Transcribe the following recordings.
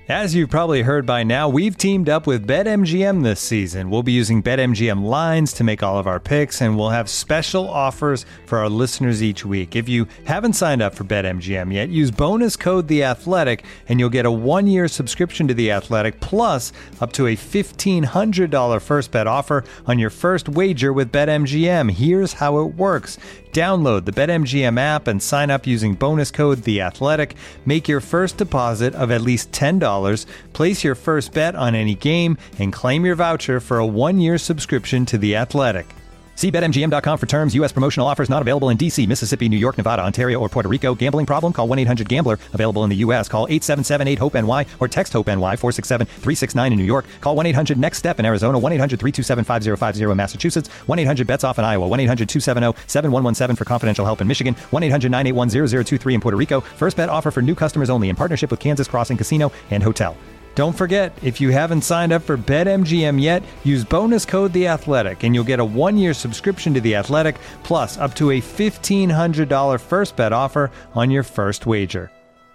As you've probably heard by now, we've teamed up with BetMGM this season. We'll be using BetMGM lines to make all of our picks, and we'll have special offers for our listeners each week. If you haven't signed up for BetMGM yet, use bonus code The Athletic, and you'll get a 1-year subscription to The Athletic, plus up to a $1,500 first bet offer on your first wager with BetMGM. Here's how it works. Download the BetMGM app and sign up using bonus code The Athletic. Make your first deposit of at least $10. Place your first bet on any game and claim your voucher for a 1-year subscription to The Athletic. See BetMGM.com for terms. U.S. promotional offers not available in D.C., Mississippi, New York, Nevada, Ontario, or Puerto Rico. Gambling problem? Call 1-800-GAMBLER. Available in the U.S. Call 877-8-HOPE-NY or text HOPE-NY 467-369 in New York. Call 1-800-NEXT-STEP in Arizona. 1-800-327-5050 in Massachusetts. 1-800-BETS-OFF in Iowa. 1-800-270-7117 for confidential help in Michigan. 1-800-981-0023 in Puerto Rico. First bet offer for new customers only in partnership with Kansas Crossing Casino and Hotel. Don't forget, if you haven't signed up for BetMGM yet, use bonus code The Athletic, and you'll get a 1-year subscription to The Athletic, plus up to a $1,500 first bet offer on your first wager.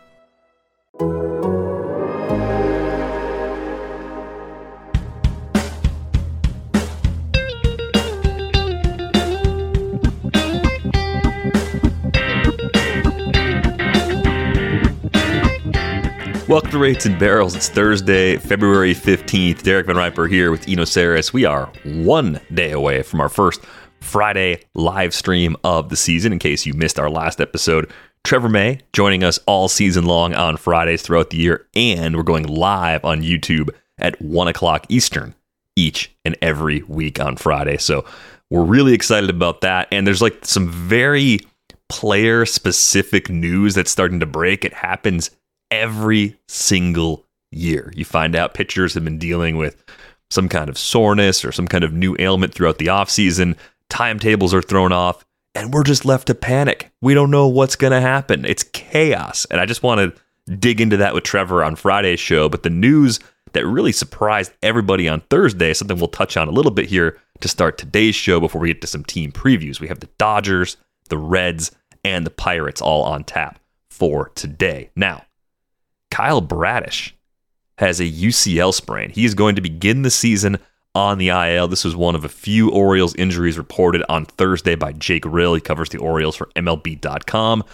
Welcome to Rates and Barrels. It's Thursday, February 15th. Derek Van Riper here with Eno Saris. We are 1 day away from our first Friday live stream of the season. In case you missed our last episode, Trevor May joining us all season long on Fridays throughout the year. And we're going live on YouTube at 1 o'clock Eastern each and every week on Friday. So we're really excited about that. And there's like some very player-specific news that's starting to break. It happens every single year. You find out pitchers have been dealing with some kind of soreness or some kind of new ailment throughout the offseason. Timetables are thrown off, and we're just left to panic. We don't know what's going to happen. It's chaos. And I just want to dig into that with Trevor on Friday's show. But the news that really surprised everybody on Thursday, something we'll touch on a little bit here to start today's show before we get to some team previews. We have the Dodgers, the Reds, and the Pirates all on tap for today. Now, Kyle Bradish has a UCL sprain. He is going to begin the season on the IL. This was one of a few Orioles injuries reported on Thursday by Jake Rill. He covers the Orioles for MLB.com.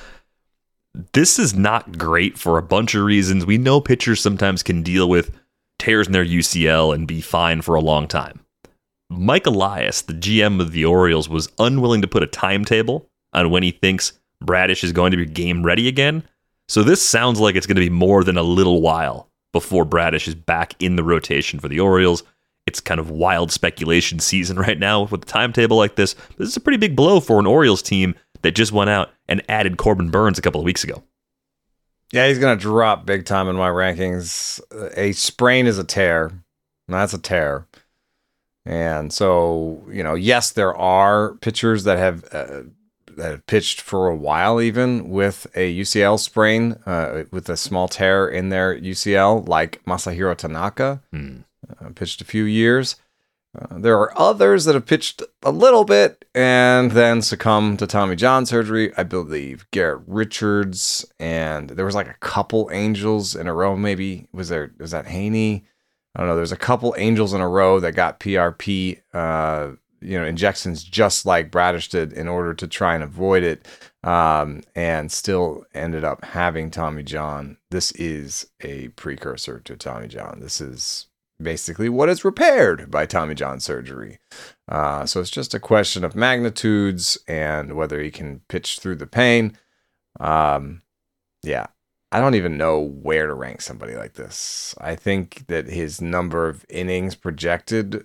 This is not great for a bunch of reasons. We know pitchers sometimes can deal with tears in their UCL and be fine for a long time. Mike Elias, the GM of the Orioles, was unwilling to put a timetable on when he thinks Bradish is going to be game ready again. So this sounds like it's going to be more than a little while before Bradish is back in the rotation for the Orioles. It's kind of wild speculation season right now with a timetable like this. This is a pretty big blow for an Orioles team that just went out and added Corbin Burns a couple of weeks ago. Yeah, he's going to drop big time in my rankings. A sprain is a tear. That's a tear. And so, yes, there are pitchers that have pitched for a while even with a UCL sprain, with a small tear in their UCL, like Masahiro Tanaka, pitched a few years. There are others that have pitched a little bit and then succumbed to Tommy John surgery. I believe Garrett Richards, and there was like a couple Angels in a row. Maybe was that Haney? I don't know. There's a couple Angels in a row that got PRP, injections just like Bradish did in order to try and avoid it, and still ended up having Tommy John. This is a precursor to Tommy John. This is basically what is repaired by Tommy John surgery. So it's just a question of magnitudes and whether he can pitch through the pain. Yeah, I don't even know where to rank somebody like this. I think that his number of innings projected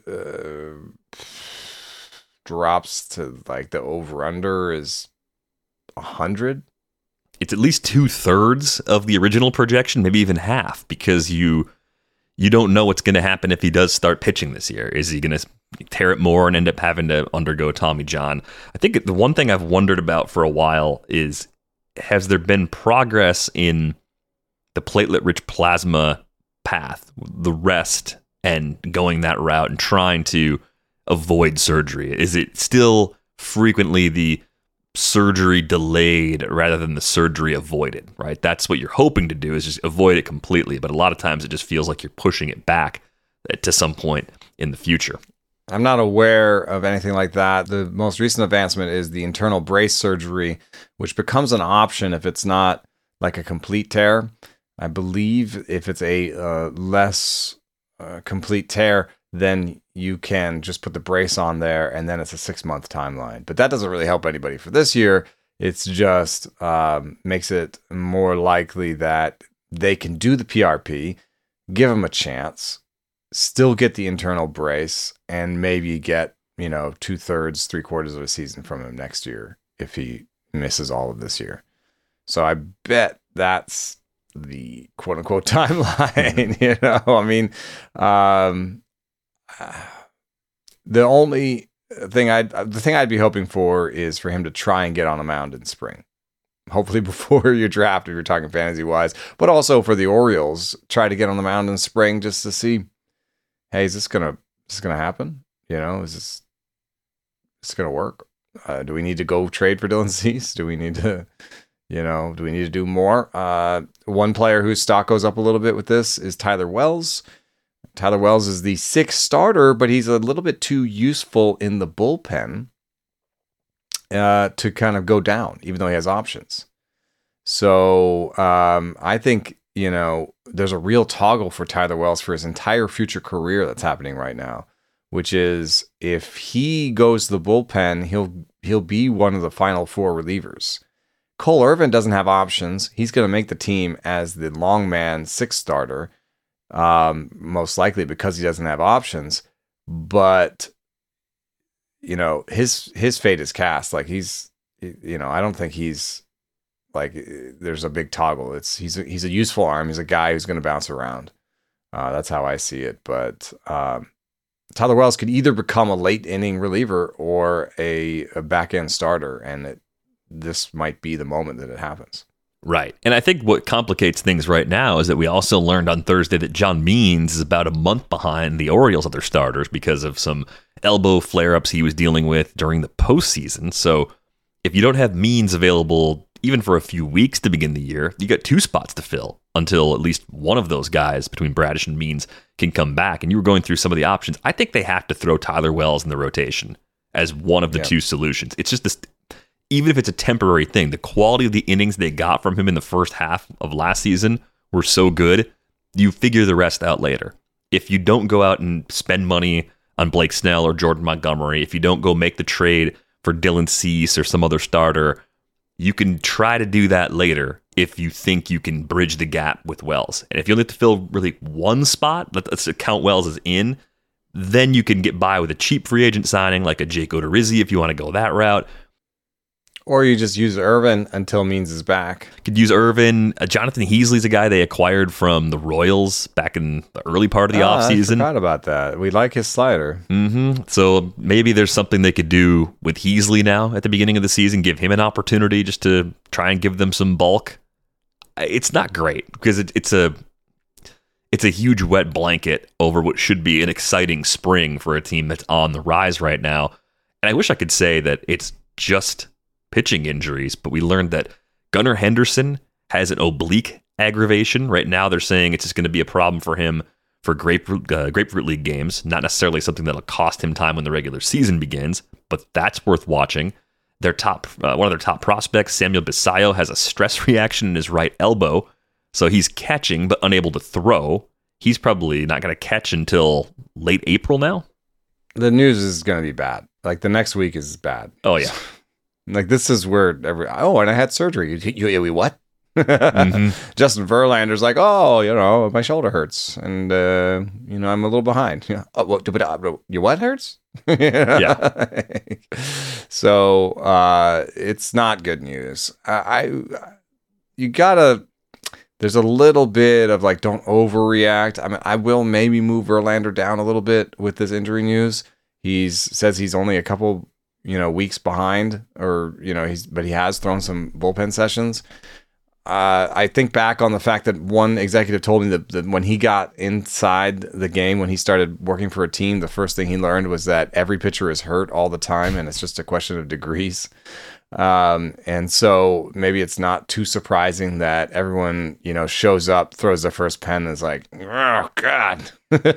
drops to like the over-under is 100. It's at least 2/3 of the original projection, maybe even half, because you don't know what's going to happen if he does start pitching this year. Is he going to tear it more and end up having to undergo Tommy John? I think the one thing I've wondered about for a while is, has there been progress in the platelet-rich plasma path, the rest, and going that route and trying to avoid surgery? Is it still frequently the surgery delayed rather than the surgery avoided, right? That's what you're hoping to do, is just avoid it completely. But a lot of times it just feels like you're pushing it back to some point in the future. I'm not aware of anything like that. The most recent advancement is the internal brace surgery, which becomes an option if it's not like a complete tear. I believe if it's a less complete tear, then you can just put the brace on there, and then it's a 6-month timeline. But that doesn't really help anybody for this year. It's just makes it more likely that they can do the PRP, give them a chance, still get the internal brace, and maybe get, 2/3, 3/4 of a season from him next year if he misses all of this year. So I bet that's the quote unquote timeline. The thing I'd be hoping for is for him to try and get on a mound in spring. Hopefully before your draft, if you're talking fantasy wise, but also for the Orioles, try to get on the mound in spring just to see, hey, is this gonna happen? Is this gonna work? Do we need to go trade for Dylan Cease? Do we need to do more? One player whose stock goes up a little bit with this is Tyler Wells. Tyler Wells is the 6th starter, but he's a little bit too useful in the bullpen to kind of go down, even though he has options. So I think, there's a real toggle for Tyler Wells for his entire future career that's happening right now, which is if he goes to the bullpen, he'll be one of the final 4 relievers. Cole Irvin doesn't have options. He's going to make the team as the long man 6th starter. Most likely because he doesn't have options, but his fate is cast. Like I don't think he's like, there's a big toggle. He's a useful arm. He's a guy who's going to bounce around. That's how I see it. But Tyler Wells could either become a late inning reliever or a back end starter, and this might be the moment that it happens. Right. And I think what complicates things right now is that we also learned on Thursday that John Means is about a month behind the Orioles' other starters because of some elbow flare-ups he was dealing with during the postseason. So if you don't have Means available even for a few weeks to begin the year, you got 2 spots to fill until at least one of those guys between Bradish and Means can come back. And you were going through some of the options. I think they have to throw Tyler Wells in the rotation as one of the 2 solutions. It's just this. Even if it's a temporary thing, the quality of the innings they got from him in the first half of last season were so good, you figure the rest out later. If you don't go out and spend money on Blake Snell or Jordan Montgomery, if you don't go make the trade for Dylan Cease or some other starter, you can try to do that later if you think you can bridge the gap with Wells. And if you only have to fill really one spot, let's count Wells as in, then you can get by with a cheap free agent signing like a Jake Odorizzi if you want to go that route. Or you just use Irvin until Means is back. Could use Irvin. Jonathan Heasley's a guy they acquired from the Royals back in the early part of the offseason. I forgot about that. We like his slider. So maybe there's something they could do with Heasley now at the beginning of the season, give him an opportunity just to try and give them some bulk. It's not great because it's a huge wet blanket over what should be an exciting spring for a team that's on the rise right now. And I wish I could say that it's just pitching injuries, but we learned that Gunnar Henderson has an oblique aggravation. Right now they're saying it's just going to be a problem for him for Grapefruit League games, not necessarily something that'll cost him time when the regular season begins, but that's worth watching. One of their top prospects, Samuel Basayo, has a stress reaction in his right elbow, so he's catching but unable to throw. He's probably not going to catch until late April now. The news is going to be bad. Like the next week is bad. Oh yeah. Like this is where and I had surgery. You what? Justin Verlander's like, my shoulder hurts, and I'm a little behind. Your what hurts? Yeah. So it's not good news. There's a little bit of like, don't overreact. I mean, I will maybe move Verlander down a little bit with this injury news. Says he's only a couple weeks behind, but he has thrown some bullpen sessions. I think back on the fact that one executive told me that when he got inside the game, when he started working for a team, the first thing he learned was that every pitcher is hurt all the time, and it's just a question of degrees. And so maybe it's not too surprising that everyone, shows up, throws their first pen, and is like, oh God.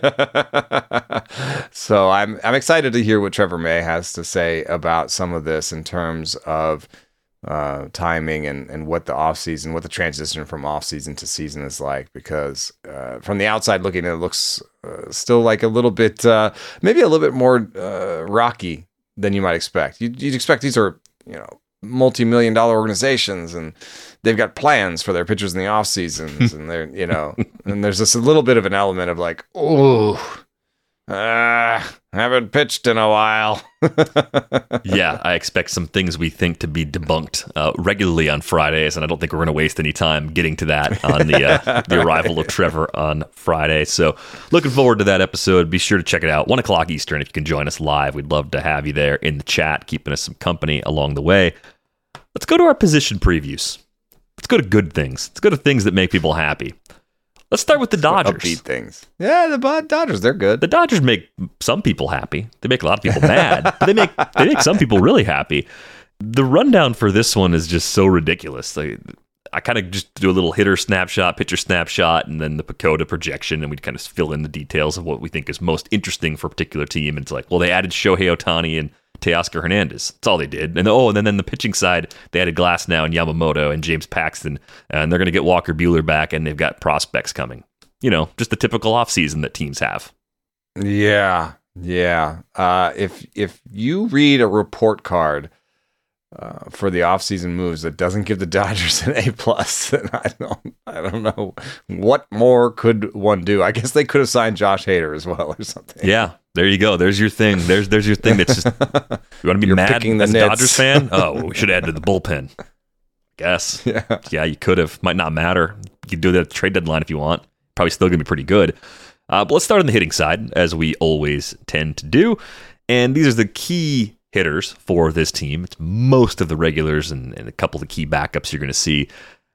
So I'm excited to hear what Trevor May has to say about some of this in terms of timing and what the offseason, what the transition from offseason to season is like, because from the outside looking, it looks still like a little bit, maybe a little bit more rocky than you might expect. You'd expect these are, multi-million-dollar organizations, and they've got plans for their pitchers in the off seasons, and they're, and there's just a little bit of an element of like, haven't pitched in a while. Yeah, I expect some things we think to be debunked regularly on Fridays, and I don't think we're going to waste any time getting to that on the arrival of Trevor on Friday. So looking forward to that episode. Be sure to check it out, 1 o'clock Eastern, if you can join us live. We'd love to have you there in the chat, keeping us some company along the way. Let's go to our position previews. Let's go to good things. Let's go to things that make people happy. Let's start with the Dodgers. Upbeat things. Yeah, the Dodgers, they're good. The Dodgers make some people happy. They make a lot of people mad. But they make some people really happy. The rundown for this one is just so ridiculous. I kind of just do a little hitter snapshot, pitcher snapshot, and then the PECOTA projection, and we kind of fill in the details of what we think is most interesting for a particular team. And it's like, well, they added Shohei Ohtani and Teoscar Hernandez. That's all they did. And then the pitching side, they added Glasnow and Yamamoto and James Paxton, and they're going to get Walker Buehler back, and they've got prospects coming. Just the typical offseason that teams have. Yeah. If you read a report card for the offseason moves that doesn't give the Dodgers an A+, then I don't know what more could one do. I guess they could have signed Josh Hader as well or something. Yeah. There you go. There's your thing. There's your thing. That's just, you want to be mad as a Dodgers fan? Oh, well, we should add to the bullpen. I guess. Yeah, you could have. Might not matter. You could do that at the trade deadline if you want. Probably still going to be pretty good. But let's start on the hitting side, as we always tend to do. And these are the key hitters for this team. It's most of the regulars and a couple of the key backups you're going to see.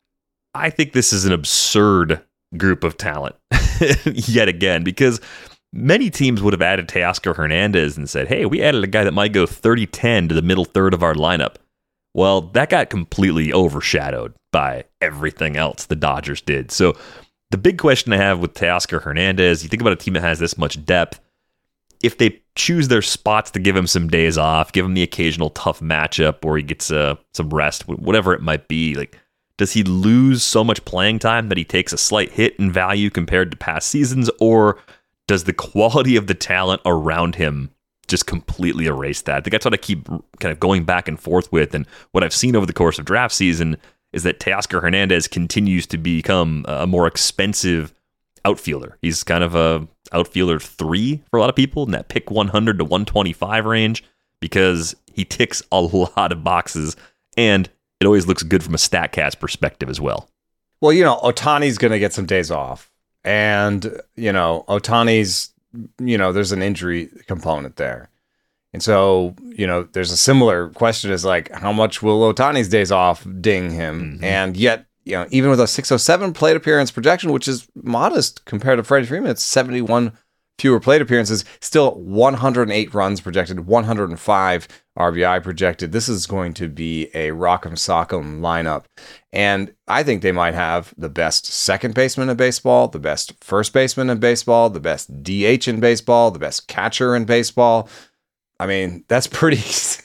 I think this is an absurd group of talent yet again, because many teams would have added Teoscar Hernandez and said, hey, we added a guy that might go 30-10 to the middle third of our lineup. Well, that got completely overshadowed by everything else the Dodgers did. So the big question I have with Teoscar Hernandez, you think about a team that has this much depth, if they choose their spots to give him some days off, give him the occasional tough matchup where he gets some rest, whatever it might be, like, does he lose so much playing time that he takes a slight hit in value compared to past seasons, or does the quality of the talent around him just completely erase that? I think that's what I keep kind of going back and forth with. And what I've seen over the course of draft season is that Teoscar Hernandez continues to become a more expensive outfielder. He's kind of a outfielder 3 for a lot of people in that pick 100 to 125 range, because he ticks a lot of boxes, and it always looks good from a StatCast perspective as well. Well, Ohtani's going to get some days off. And, Ohtani's, there's an injury component there. And so, there's a similar question as like, how much will Ohtani's days off ding him? Mm-hmm. And yet, even with a 607 plate appearance projection, which is modest compared to Freddie Freeman, it's 71 fewer plate appearances, still 108 runs projected, 105 RBI projected. This is going to be a rock'em sock'em lineup. And I think they might have the best second baseman in baseball, the best first baseman in baseball, the best DH in baseball, the best catcher in baseball. I mean, that's pretty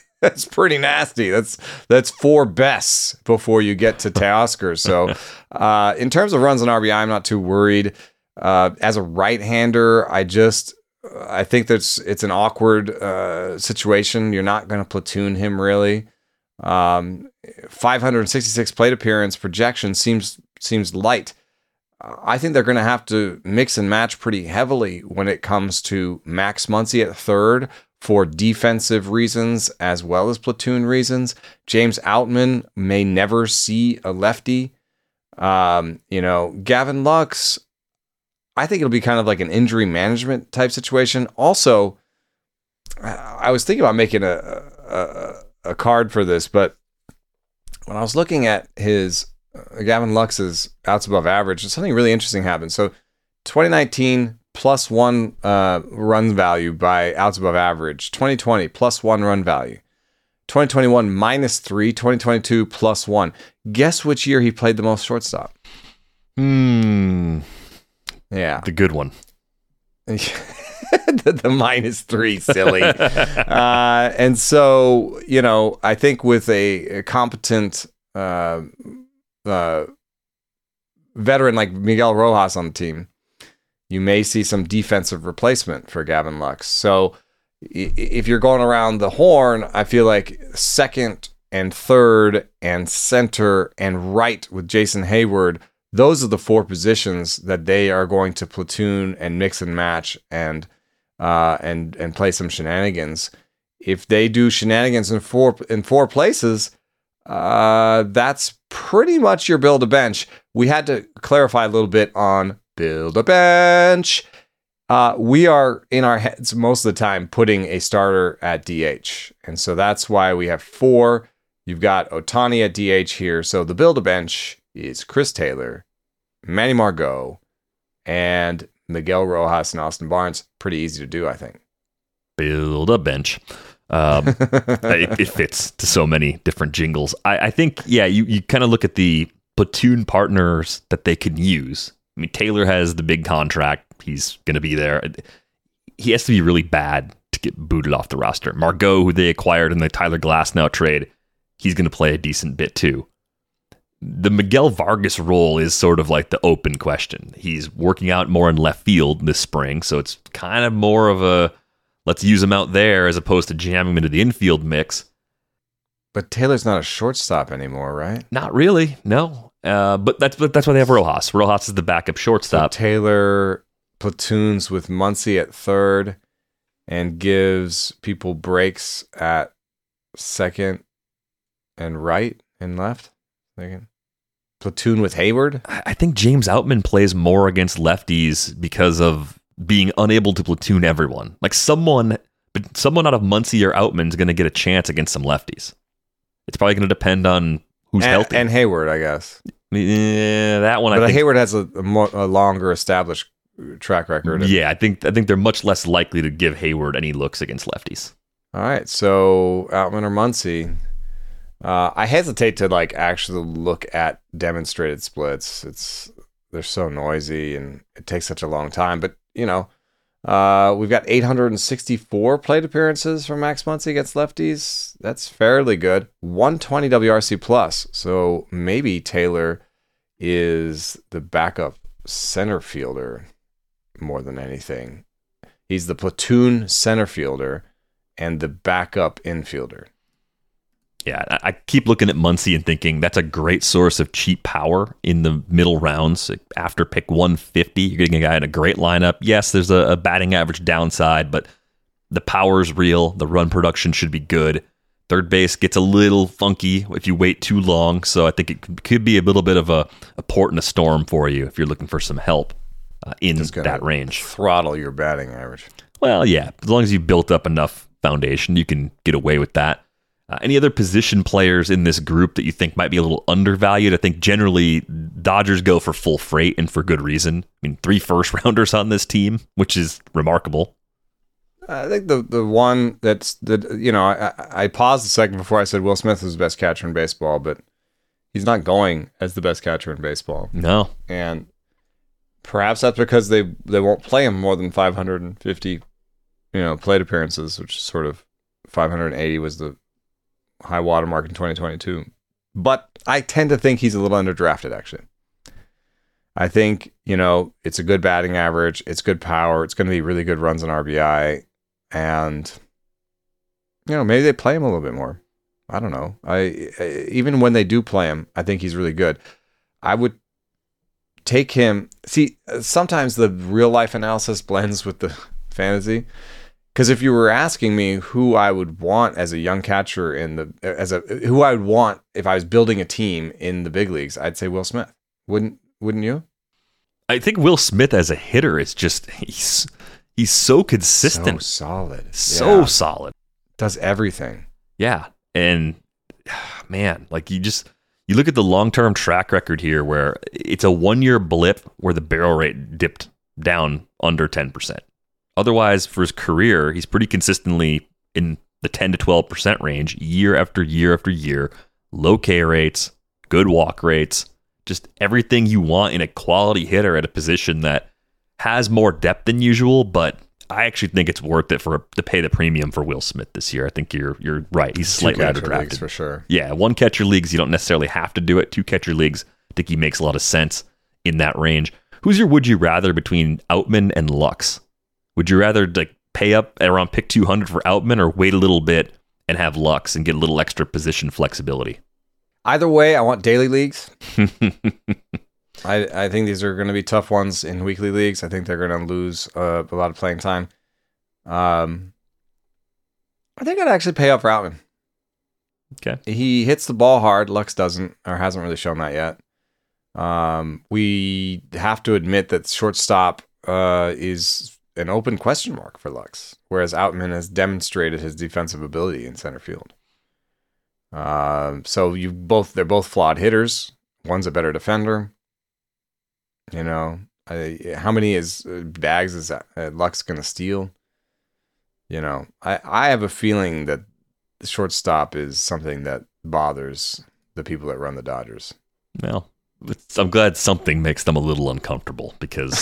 nasty. That's 4 bests before you get to Teoscar. So in terms of runs and RBI, I'm not too worried. As a right-hander, I think it's an awkward situation. You're not going to platoon him really. 566 plate appearance projection seems light. I think they're going to have to mix and match pretty heavily when it comes to Max Muncy at third for defensive reasons as well as platoon reasons. James Outman may never see a lefty. Gavin Lux, I think it'll be kind of like an injury management type situation. Also, I was thinking about making a card for this, but when I was looking at his Gavin Lux's outs above average, something really interesting happened. So 2019 +1 run value by outs above average, 2020 +1 run value, 2021 -3, 2022 +1. Guess which year he played the most shortstop? Yeah. The good one. the -3, silly. And so, I think with a competent veteran like Miguel Rojas on the team, you may see some defensive replacement for Gavin Lux. So if you're going around the horn, I feel like second and third and center and right with Jason Hayward, those are the 4 positions that they are going to platoon and mix and match and play some shenanigans. If they do shenanigans in four places, that's pretty much your build a bench. We had to clarify a little bit on build a bench. We are in our heads most of the time putting a starter at DH. And so that's why we have 4. You've got Ohtani at DH here. So the build a bench is Chris Taylor, Manny Margot, and Miguel Rojas and Austin Barnes. Pretty easy to do, I think. Build a bench. It fits to so many different jingles. I think, you kind of look at the platoon partners that they can use. I mean, Taylor has the big contract. He's going to be there. He has to be really bad to get booted off the roster. Margot, who they acquired in the Tyler Glasnow trade, he's going to play a decent bit too. The Miguel Vargas role is sort of like the open question. He's working out more in left field this spring, so it's kind of more of a let's use him out there as opposed to jamming him into the infield mix. But Taylor's not a shortstop anymore, right? Not really, no. But that's why they have Rojas. Rojas is the backup shortstop. So Taylor platoons with Muncy at third and gives people breaks at second and right and left. Second. Platoon with Hayward. I think James Outman plays more against lefties because of being unable to platoon everyone. Like someone out of Muncy or Outman is going to get a chance against some lefties. It's probably going to depend on who's healthy. And Hayward, I guess. Yeah, that one. But I think Hayward has a longer established track record. Yeah, I think they're much less likely to give Hayward any looks against lefties. All right, so Outman or Muncy. I hesitate to actually look at demonstrated splits. They're so noisy and it takes such a long time. But we've got 864 plate appearances from Max Muncy against lefties. That's fairly good. 120 WRC plus. So maybe Taylor is the backup center fielder more than anything. He's the platoon center fielder and the backup infielder. Yeah, I keep looking at Muncy and thinking that's a great source of cheap power in the middle rounds. After pick 150, you're getting a guy in a great lineup. Yes, there's a batting average downside, but the power's real. The run production should be good. Third base gets a little funky if you wait too long, so I think it could be a little bit of a port in a storm for you if you're looking for some help in that range. Throttle your batting average. Well, yeah, as long as you've built up enough foundation, you can get away with that. Any other position players in this group that you think might be a little undervalued? I think generally Dodgers go for full freight and for good reason. I mean, 3 first-rounders on this team, which is remarkable. I think the one I paused a second before I said Will Smith is the best catcher in baseball, but he's not going as the best catcher in baseball. No. And perhaps that's because they won't play him more than 550, plate appearances, which is sort of 580 was the high watermark in 2022. But I tend to think he's a little underdrafted, actually. I think, it's a good batting average. It's good power. It's going to be really good runs on RBI. And, maybe they play him a little bit more. I don't know. Even when they do play him, I think he's really good. I would take him. See, sometimes the real life analysis blends with the fantasy. Because if you were asking me who I would want as a young catcher who I would want if I was building a team in the big leagues, I'd say Will Smith. Wouldn't you? I think Will Smith as a hitter is just he's so consistent, so solid, does everything. Yeah, and man, you look at the long-term track record here, where it's a 1-year blip where the barrel rate dipped down under 10%. Otherwise, for his career, he's pretty consistently in the 10 to 12% range year after year after year. Low K rates, good walk rates, just everything you want in a quality hitter at a position that has more depth than usual, but I actually think it's worth it to pay the premium for Will Smith this year. I think you're right. He's slightly underdrafted for sure. Yeah, one catcher leagues, you don't necessarily have to do it. Two catcher leagues, I think he makes a lot of sense in that range. Who's your would you rather between Outman and Lux? Would you rather like pay up around pick 200 for Outman or wait a little bit and have Lux and get a little extra position flexibility? Either way, I want daily leagues. I think these are going to be tough ones in weekly leagues. I think they're going to lose a lot of playing time. I think I'd actually pay up for Outman. Okay. He hits the ball hard. Lux doesn't, or hasn't really shown that yet. We have to admit that shortstop is an open question mark for Lux, whereas Outman has demonstrated his defensive ability in center field. So they're both flawed hitters. One's a better defender. You know, how many bags is Lux going to steal? You know, I have a feeling that the shortstop is something that bothers the people that run the Dodgers. Well, I'm glad something makes them a little uncomfortable because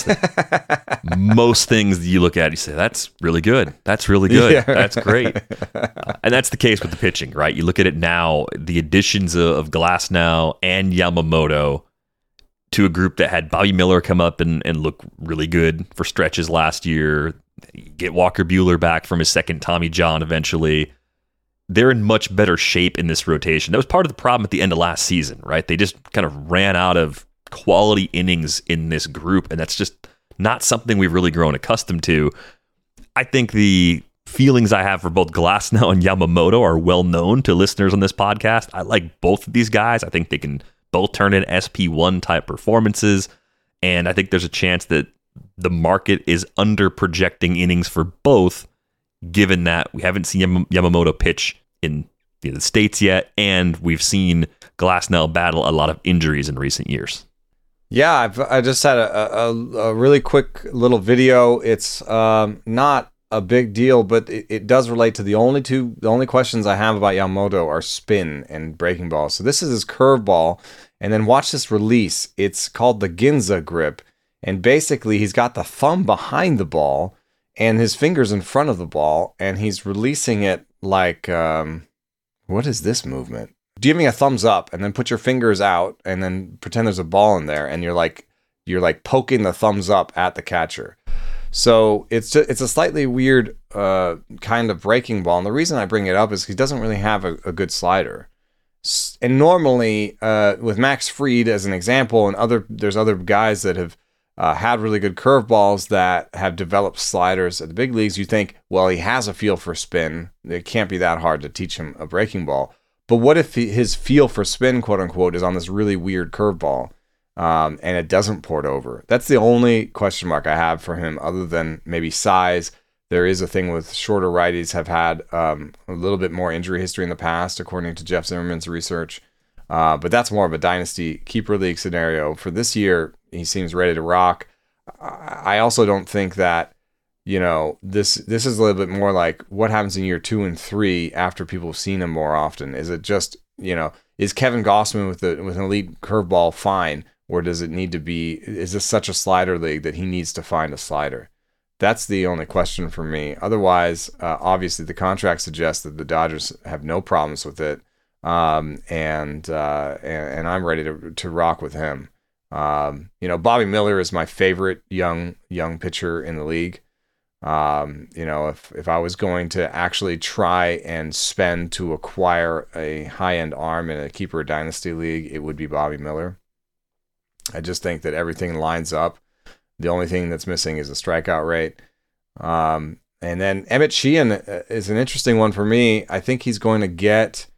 most things you look at, you say, that's really good. That's really good. Yeah. That's great. And that's the case with the pitching, right? You look at it now, the additions of Glasnow and Yamamoto to a group that had Bobby Miller come up and look really good for stretches last year. Get Walker Buehler back from his second Tommy John eventually. They're in much better shape in this rotation. That was part of the problem at the end of last season, right? They just kind of ran out of quality innings in this group, and that's just not something we've really grown accustomed to. I think the feelings I have for both Glasnow and Yamamoto are well known to listeners on this podcast. I like both of these guys. I think they can both turn in SP1 type performances, and I think there's a chance that the market is under projecting innings for both, given that we haven't seen Yamamoto pitch in the States yet, and we've seen Glasnow battle a lot of injuries in recent years. Yeah, I just had a really quick little video. It's not a big deal, but it does relate to the only questions I have about Yamamoto are spin and breaking ball. So this is his curveball, and then watch this release. It's called the Ginza grip, and basically he's got the thumb behind the ball and his fingers in front of the ball, and he's releasing it like, what is this movement? Give me a thumbs up, and then put your fingers out, and then pretend there's a ball in there, and you're like poking the thumbs up at the catcher. So it's a slightly weird kind of breaking ball, and the reason I bring it up is he doesn't really have a good slider. And normally, with Max Fried as an example, and there's other guys that have had really good curveballs that have developed sliders at the big leagues, you think, well, he has a feel for spin. It can't be that hard to teach him a breaking ball. But what if his feel for spin, quote unquote, is on this really weird curveball, and it doesn't port over? That's the only question mark I have for him, other than maybe size. There is a thing with shorter righties have had a little bit more injury history in the past, according to Jeff Zimmerman's research. But that's more of a dynasty keeper league scenario. For this year, he seems ready to rock. I also don't think that, this is a little bit more like what happens in year 2 and 3 after people have seen him more often. Is it just, is Kevin Gossman with an elite curveball fine, or does it need to be, is this such a slider league that he needs to find a slider? That's the only question for me. Otherwise, obviously the contract suggests that the Dodgers have no problems with it. And I'm ready to rock with him. Bobby Miller is my favorite young pitcher in the league. If I was going to actually try and spend to acquire a high-end arm in a keeper dynasty league, it would be Bobby Miller. I just think that everything lines up. The only thing that's missing is the strikeout rate. And then Emmett Sheehan is an interesting one for me. I think he's going to get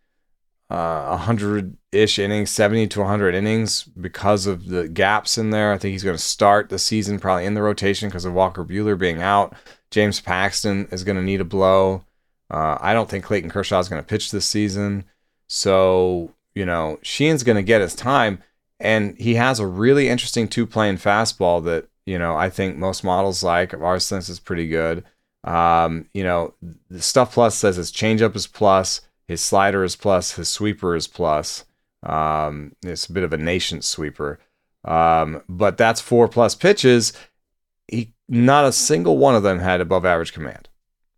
100-ish innings, 70 to 100 innings because of the gaps in there. I think he's going to start the season probably in the rotation because of Walker Buehler being out. James Paxton is going to need a blow. I don't think Clayton Kershaw is going to pitch this season. So, Sheehan's going to get his time. And he has a really interesting two-plane fastball that, I think most models like. Ours thinks is pretty good. The Stuff Plus says his changeup is plus, his slider is plus, his sweeper is plus. It's a bit of a nascent sweeper. But that's 4+ pitches. Not a single one of them had above average command.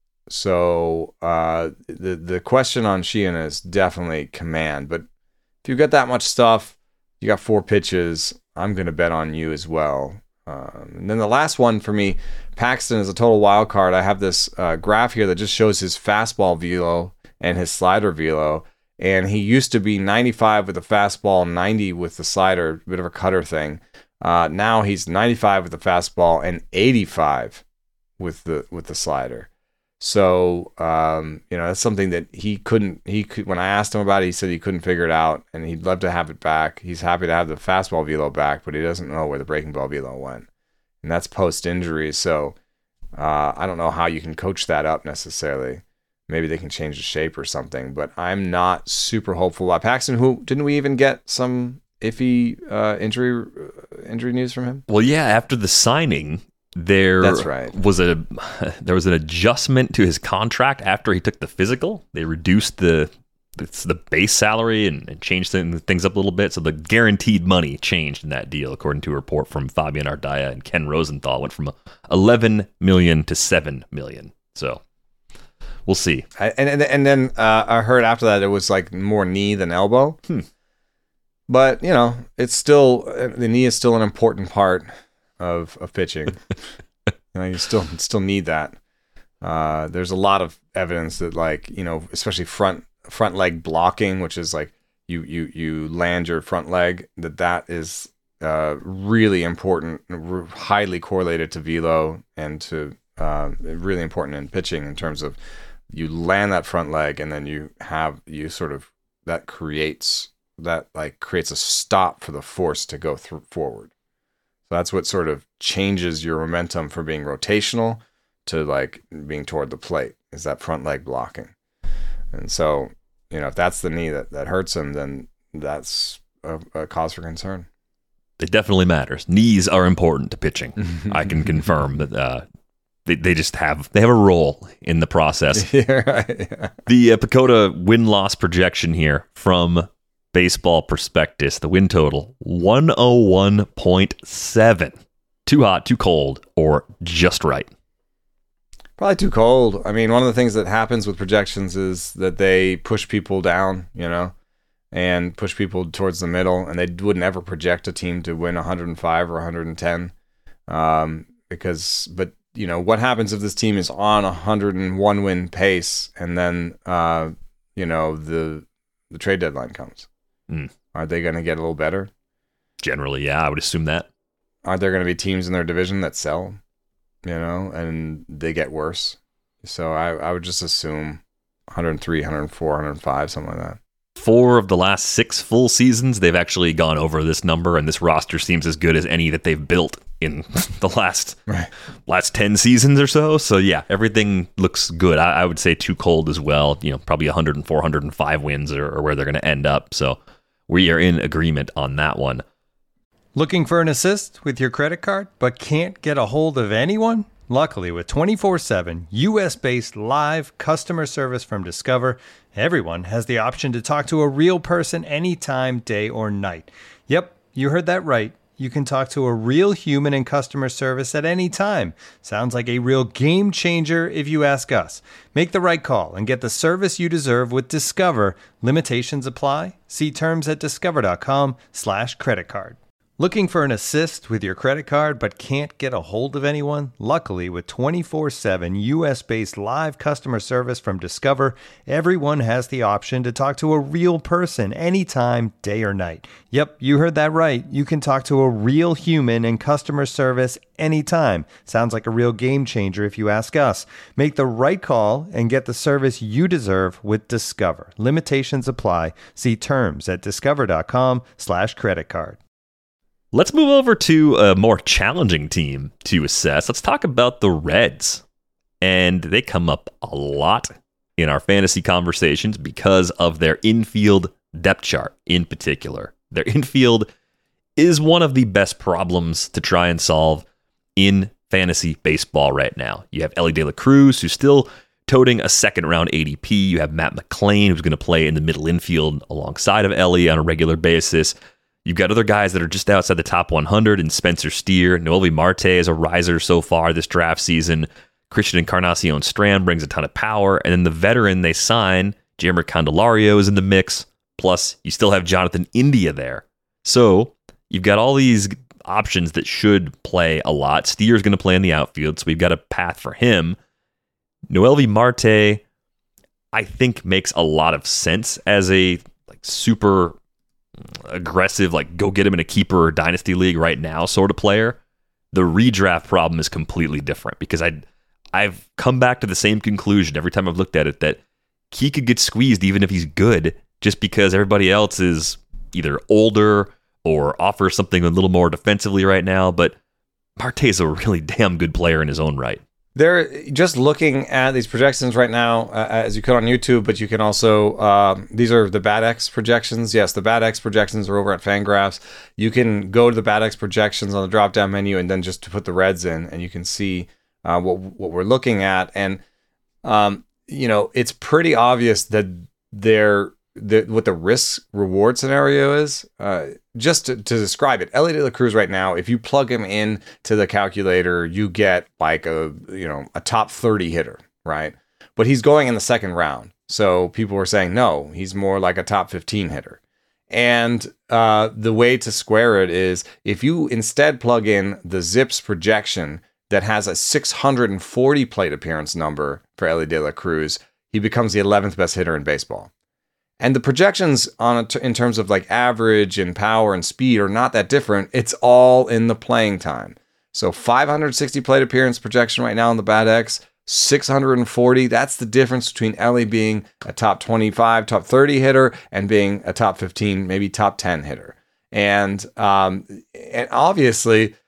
So the question on Sheehan is definitely command. But if you got that much stuff, you got 4 pitches, I'm going to bet on you as well. And then the last one for me, Paxton is a total wild card. I have this graph here that just shows his fastball velo and his slider velo. And he used to be 95 with the fastball, 90 with the slider, a bit of a cutter thing. Now he's 95 with the fastball and 85 with the slider. So that's something that he could. When I asked him about it, he said he couldn't figure it out, and he'd love to have it back. He's happy to have the fastball velo back, but he doesn't know where the breaking ball velo went, and that's post injury. So I don't know how you can coach that up necessarily. Maybe they can change the shape or something, but I'm not super hopeful about Paxton. Who didn't we even get some iffy injury news from him? Well, yeah, after the signing, there was an adjustment to his contract after he took the physical. They reduced the base salary and changed things up a little bit. So the guaranteed money changed in that deal, according to a report from Fabian Ardaya and Ken Rosenthal. Went from $11 million to $7 million. So we'll see. And then I heard after that it was like more knee than elbow. But it's still, the knee is still an important part of pitching. You still need that. There's a lot of evidence that, especially front leg blocking, which is like you land your front leg, that is really important, highly correlated to velo, and to really important in pitching in terms of you land that front leg, and then that creates a stop for the force to go forward. So that's what sort of changes your momentum from being rotational to being toward the plate, is that front leg blocking. And so, if that's the knee that hurts him, then that's a cause for concern. It definitely matters. Knees are important to pitching. I can confirm that they have a role in the process. Yeah, right, yeah. The PECOTA win-loss projection here from Baseball Prospectus, the win total 101.7. Too hot, too cold, or just right? Probably too cold. I mean, one of the things that happens with projections is that they push people down, and push people towards the middle, and they would never project a team to win 105 or 110. But what happens if this team is on 101 win pace, and then the trade deadline comes? Are they going to get a little better? Generally, yeah, I would assume that. Are there going to be teams in their division that sell, and they get worse? So I would just assume 103, 104, 105, something like that. 4 of the last 6 full seasons, they've actually gone over this number, and this roster seems as good as any that they've built in the last 10 seasons or so. So yeah, everything looks good. I would say too cold as well. Probably 104, 105 wins or where they're going to end up. So we are in agreement on that one. Looking for an assist with your credit card, but can't get a hold of anyone? Luckily, with 24/7 US-based live customer service from Discover, everyone has the option to talk to a real person anytime, day or night. Yep, you heard that right. You can talk to a real human in customer service at any time. Sounds like a real game changer if you ask us. Make the right call and get the service you deserve with Discover. Limitations apply. See terms at discover.com/creditcard. Looking for an assist with your credit card but can't get a hold of anyone? Luckily, with 24/7 US-based live customer service from Discover, everyone has the option to talk to a real person anytime, day or night. Yep, you heard that right. You can talk to a real human in customer service anytime. Sounds like a real game changer if you ask us. Make the right call and get the service you deserve with Discover. Limitations apply. See terms at discover.com/creditcard. Let's move over to a more challenging team to assess. Let's talk about the Reds. And they come up a lot in our fantasy conversations because of their infield depth chart in particular. Their infield is one of the best problems to try and solve in fantasy baseball right now. You have Elly De La Cruz, who's still toting a second-round ADP. You have Matt McLain, who's going to play in the middle infield alongside of Elly on a regular basis. You've got other guys that are just outside the top 100, and Spencer Steer. Noelvi Marte is a riser so far this draft season. Christian Encarnacion Strand brings a ton of power. And then the veteran they sign, Jeimer Candelario, is in the mix. Plus, you still have Jonathan India there. So you've got all these options that should play a lot. Steer's going to play in the outfield, so we've got a path for him. Noelvi Marte, I think, makes a lot of sense as a super aggressive, go get him in a keeper or dynasty league right now sort of player. The redraft problem is completely different because I've come back to the same conclusion every time I've looked at it, that he could get squeezed even if he's good, just because everybody else is either older or offers something a little more defensively right now. But Marte is a really damn good player in his own right. They're just looking at these projections right now, as you could on YouTube, but you can also, these are the BATX projections. Yes, the BATX projections are over at Fangraphs. You can go to the BATX projections on the drop-down menu and then just to put the reds in, and you can see what we're looking at. And, it's pretty obvious that what the risk-reward scenario is. Just to describe it, Elly De La Cruz right now, if you plug him in to the calculator, you get a top 30 hitter, right? But he's going in the second round. So people were saying, no, he's more like a top 15 hitter. And the way to square it is if you instead plug in the ZiPS projection that has a 640 plate appearance number for Elly De La Cruz, he becomes the 11th best hitter in baseball. And the projections in terms of average and power and speed are not that different. It's all in the playing time. So 560 plate appearance projection right now on the BATX, 640. That's the difference between Elly being a top 25, top 30 hitter and being a top 15, maybe top 10 hitter. And obviously,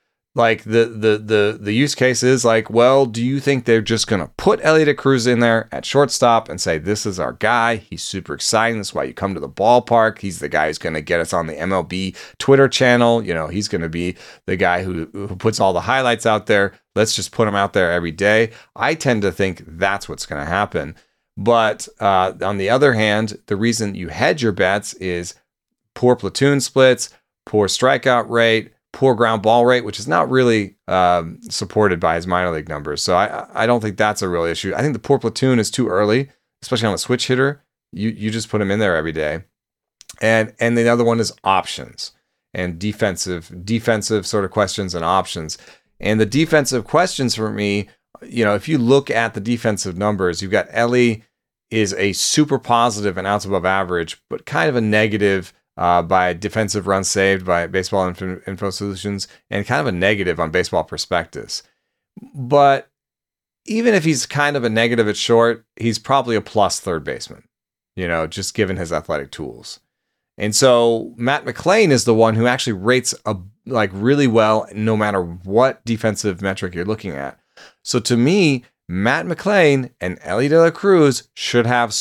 the use case is well, do you think they're just going to put Elly De Cruz in there at shortstop and say, this is our guy, he's super exciting, that's why you come to the ballpark, he's the guy who's going to get us on the MLB Twitter channel, he's going to be the guy who puts all the highlights out there, let's just put him out there every day? I tend to think that's what's going to happen. But on the other hand, the reason you hedge your bets is poor platoon splits, poor strikeout rate, poor ground ball rate, which is not really supported by his minor league numbers. So I don't think that's a real issue. I think the poor platoon is too early, especially on a switch hitter. You just put him in there every day. And the other one is options and defensive sort of questions and options. And the defensive questions for me, if you look at the defensive numbers, you've got Elly is a super positive and outs above average, but kind of a negative by defensive runs saved by Baseball Info Solutions, and kind of a negative on Baseball Prospectus. But even if he's kind of a negative at short, he's probably a plus third baseman, just given his athletic tools. And so Matt McLain is the one who actually rates really well, no matter what defensive metric you're looking at. So to me, Matt McLain and Elly De La Cruz should have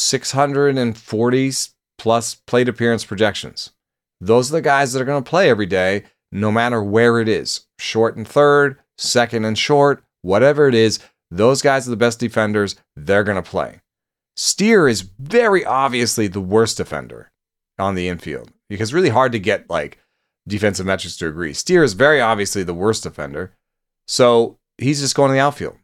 640 plus plate appearance projections. Those are the guys that are going to play every day, no matter where it is. Short and third, second and short, whatever it is, those guys are the best defenders. They're going to play. Steer is very obviously the worst defender on the infield, because it's really hard to get defensive metrics to agree. Steer is very obviously the worst defender. So he's just going to the outfield.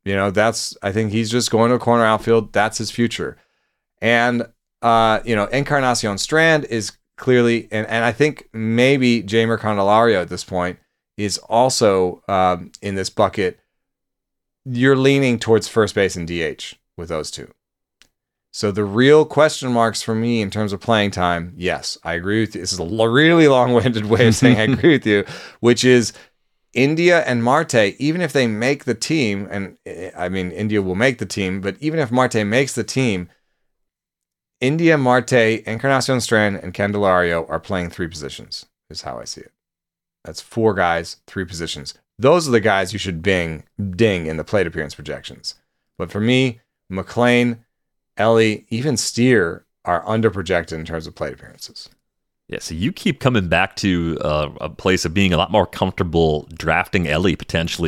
I think he's just going to a corner outfield. That's his future. And Encarnacion Strand is clearly, and I think maybe Jeimer Candelario at this point is also in this bucket. You're leaning towards first base and DH with those two. So the real question marks for me in terms of playing time, yes, I agree with you. This is a really long-winded way of saying I agree with you, which is India and Marte, even if they make the team, and I mean, India will make the team, but even if Marte makes the team, India, Marte, Encarnacion Strand, and Candelario are playing three positions, is how I see it. That's four guys, three positions. Those are the guys you should ding in the plate appearance projections. But for me, McLain, Elly, even Steer are underprojected in terms of plate appearances. Yeah, so you keep coming back to a place of being a lot more comfortable drafting Elly potentially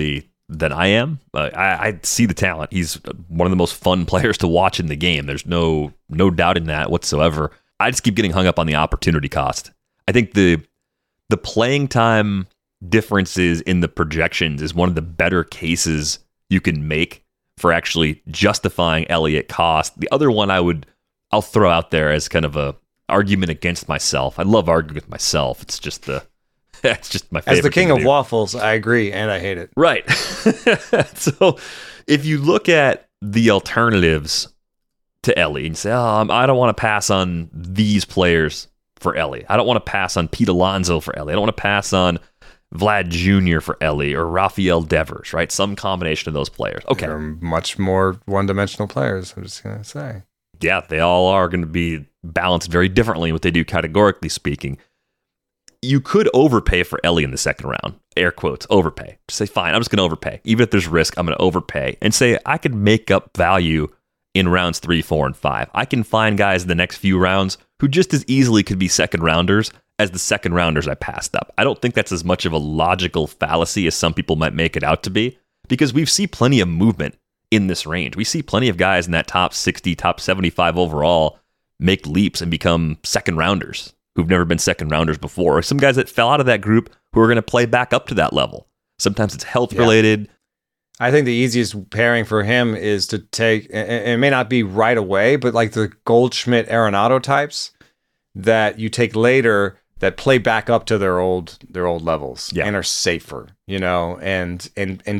than I am. I see the talent. He's one of the most fun players to watch in the game. There's no doubt in that whatsoever. I just keep getting hung up on the opportunity cost. I think the playing time differences in the projections is one of the better cases you can make for actually justifying Elliott cost. The other one I'll throw out there as kind of a argument against myself. I love arguing with myself. It's just my favorite. As the king of waffles, I agree, and I hate it. Right. So if you look at the alternatives to Ellie and say, I don't want to pass on these players for Ellie. I don't want to pass on Pete Alonso for Ellie. I don't want to pass on Vlad Jr. for Ellie or Rafael Devers, right? Some combination of those players. Okay. They're much more one-dimensional players, I'm just going to say. Yeah, they all are going to be balanced very differently in what they do categorically speaking. You could overpay for Ellie in the second round. Air quotes, overpay. Just say, fine, I'm just going to overpay. Even if there's risk, I'm going to overpay. And say, I could make up value in rounds 3, 4, and 5. I can find guys in the next few rounds who just as easily could be second rounders as the second rounders I passed up. I don't think that's as much of a logical fallacy as some people might make it out to be, because we've seen plenty of movement in this range. We see plenty of guys in that top 60, top 75 overall make leaps and become second rounders who've never been second rounders before, or some guys that fell out of that group who are going to play back up to that level. Sometimes it's health related. I think the easiest pairing for him is to take, and it may not be right away, but like the Goldschmidt Arenado types that you take later that play back up to their old levels and are safer, and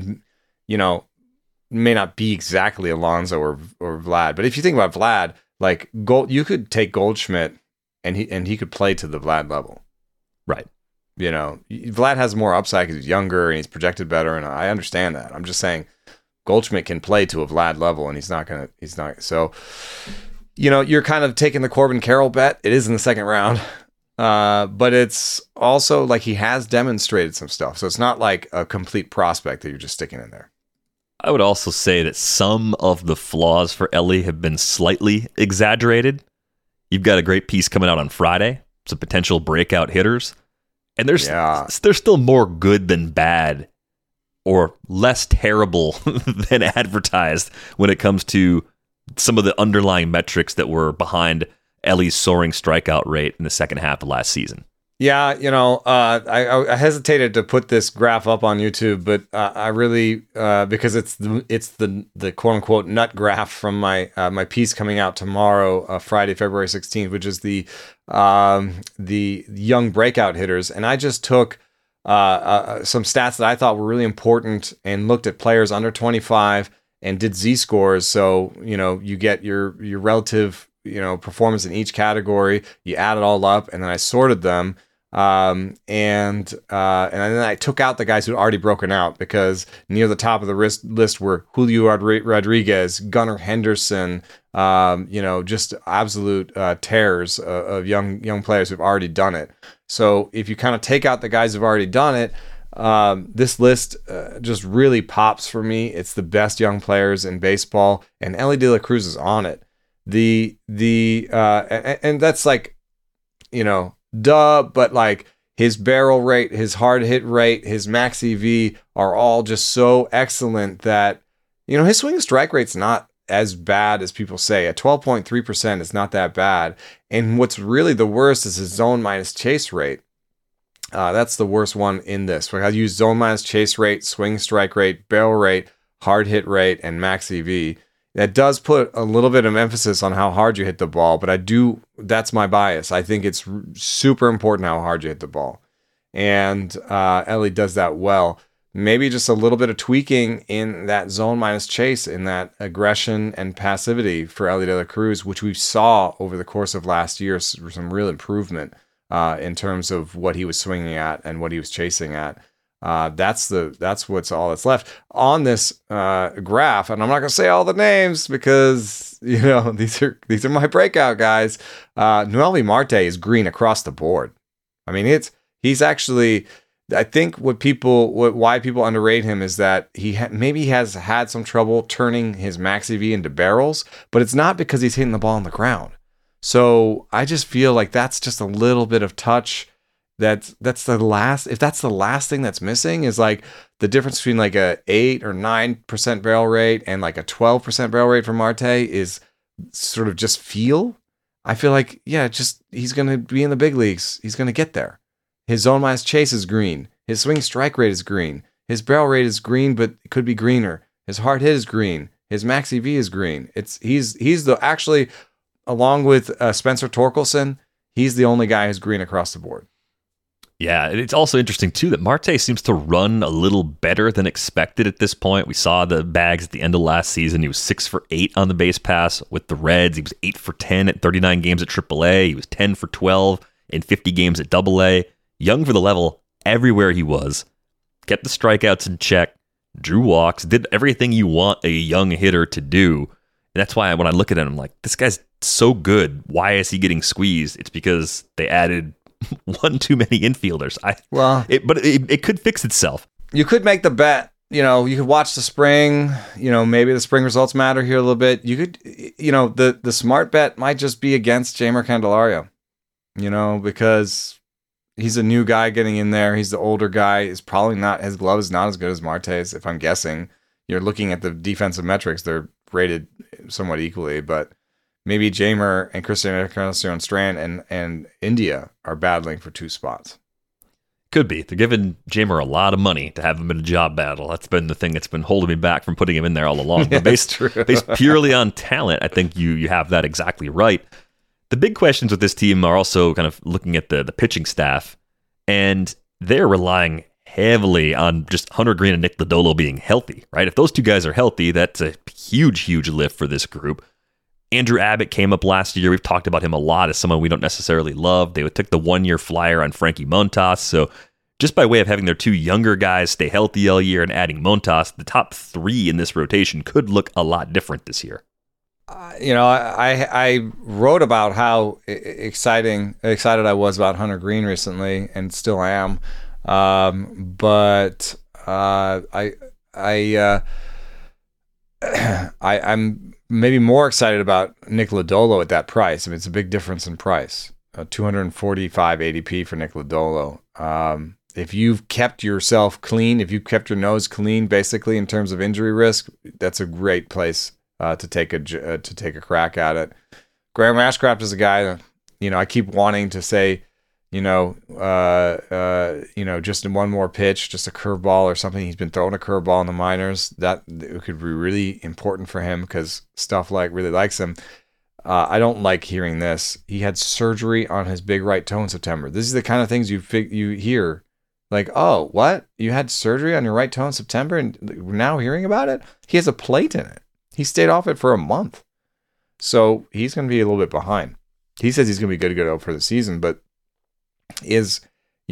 may not be exactly Alonso or Vlad. But if you think about Vlad, like you could take Goldschmidt and he could play to the Vlad level. Right. Vlad has more upside because he's younger and he's projected better, and I understand that. I'm just saying Goldschmidt can play to a Vlad level, and he's not. So, you're kind of taking the Corbin Carroll bet. It is in the second round, but it's also like he has demonstrated some stuff. So it's not like a complete prospect that you're just sticking in there. I would also say that some of the flaws for Ellie have been slightly exaggerated. You've got a great piece coming out on Friday. Some potential breakout hitters. And there's still more good than bad or less terrible than advertised when it comes to some of the underlying metrics that were behind Ellie's soaring strikeout rate in the second half of last season. Yeah, I hesitated to put this graph up on YouTube, but I really because it's the quote unquote nut graph from my my piece coming out tomorrow, Friday, February 16th, which is the young breakout hitters, and I just took some stats that I thought were really important and looked at players under 25 and did Z-scores. So you get your relative performance in each category. You add it all up, and then I sorted them. And then I took out the guys who'd already broken out, because near the top of the list were Julio Rodriguez, Gunnar Henderson, just absolute tears of young players who've already done it. So if you kind of take out the guys who've already done it, this list just really pops for me. It's the best young players in baseball, and Elly De La Cruz is on it. And that's like, duh, but like his barrel rate, his hard hit rate, his max EV are all just so excellent that, his swing and strike rate's not as bad as people say. At 12.3% is not that bad. And what's really the worst is his zone minus chase rate. That's the worst one in this. I use zone minus chase rate, swing strike rate, barrel rate, hard hit rate, and max EV. That does put a little bit of emphasis on how hard you hit the ball, but that's my bias. I think it's super important how hard you hit the ball. And Elly does that well. Maybe just a little bit of tweaking in that zone minus chase, in that aggression and passivity for Elly De La Cruz, which we saw over the course of last year, some real improvement in terms of what he was swinging at and what he was chasing at. That's what's all that's left on this graph, and I'm not gonna say all the names because these are my breakout guys. Noelvi Marte is green across the board. I mean, he's actually. I think why people underrate him is that he maybe has had some trouble turning his max EV into barrels, but it's not because he's hitting the ball on the ground. So I just feel like that's just a little bit of touch. If that's the last thing that's missing, is like the difference between like a 8 or 9% barrel rate and like a 12% barrel rate for Marte is sort of just feel. I feel like, he's going to be in the big leagues. He's going to get there. His zone minus chase is green. His swing strike rate is green. His barrel rate is green, but it could be greener. His hard hit is green. His max EV is green. He's the actually, along with Spencer Torkelson, he's the only guy who's green across the board. Yeah, it's also interesting, too, that Marte seems to run a little better than expected at this point. We saw the bags at the end of last season. He was 6 for 8 on the base pass with the Reds. He was 8 for 10 at 39 games at AAA. He was 10 for 12 in 50 games at AA. Young for the level everywhere he was. Kept the strikeouts in check. Drew walks. Did everything you want a young hitter to do. And that's why when I look at him, I'm like, this guy's so good. Why is he getting squeezed? It's because they added one too many infielders. It could fix itself. You could make the bet. You could watch the spring. Maybe the spring results matter here a little bit. You could, the smart bet might just be against Jeimer Candelario. Because he's a new guy getting in there. He's the older guy. His glove is not as good as Marte's. If I'm guessing, you're looking at the defensive metrics. They're rated somewhat equally, but maybe Jeimer and Christian Encarnacion Strand and India are battling for 2 spots. Could be. They're giving Jeimer a lot of money to have him in a job battle. That's been the thing that's been holding me back from putting him in there all along. But based purely on talent, I think you have that exactly right. The big questions with this team are also kind of looking at the pitching staff, and they're relying heavily on just Hunter Greene and Nick Lodolo being healthy, right? If those 2 guys are healthy, that's a huge, huge lift for this group. Andrew Abbott came up last year. We've talked about him a lot as someone we don't necessarily love. They took the 1-year flyer on Frankie Montas. So just by way of having their 2 younger guys stay healthy all year and adding Montas, the top 3 in this rotation could look a lot different this year. I wrote about how excited I was about Hunter Greene recently, and still am. But I'm maybe more excited about Nick Lodolo at that price. I mean, it's a big difference in price. 245 ADP for Nick Lodolo. If you've kept yourself clean, if you've kept your nose clean, basically in terms of injury risk, that's a great place to take a crack at it. Graham Ashcraft is a guy that, I keep wanting to say, just in one more pitch, just a curveball or something. He's been throwing a curveball in the minors. That it could be really important for him because Stuff really likes him. I don't like hearing this. He had surgery on his big right toe in September. This is the kind of things you hear. Like, oh, what? You had surgery on your right toe in September and we're now hearing about it? He has a plate in it. He stayed off it for a month. So he's going to be a little bit behind. He says he's going to be good to go for the season, but is,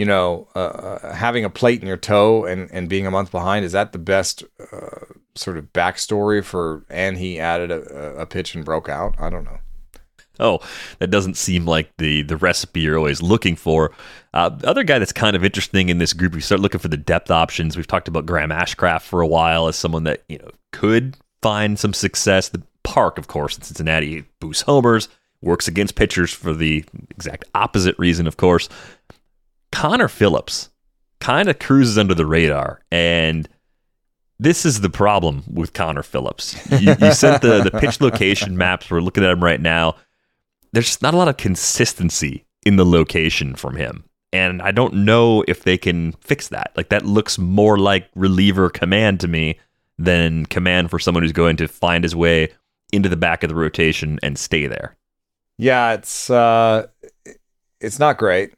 having a plate in your toe and being a month behind, is that the best sort of backstory for, and he added a pitch and broke out? I don't know. Oh, that doesn't seem like the recipe you're always looking for. The other guy that's kind of interesting in this group, we start looking for the depth options. We've talked about Graham Ashcraft for a while as someone that could find some success. The Park, of course, in Cincinnati, boosts homers, works against pitchers for the exact opposite reason, of course. Connor Phillips kind of cruises under the radar, and this is the problem with Connor Phillips. You sent the pitch location maps. We're looking at them right now. There's just not a lot of consistency in the location from him. And I don't know if they can fix that. Like, that looks more like reliever command to me than command for someone who's going to find his way into the back of the rotation and stay there. Yeah, it's not great.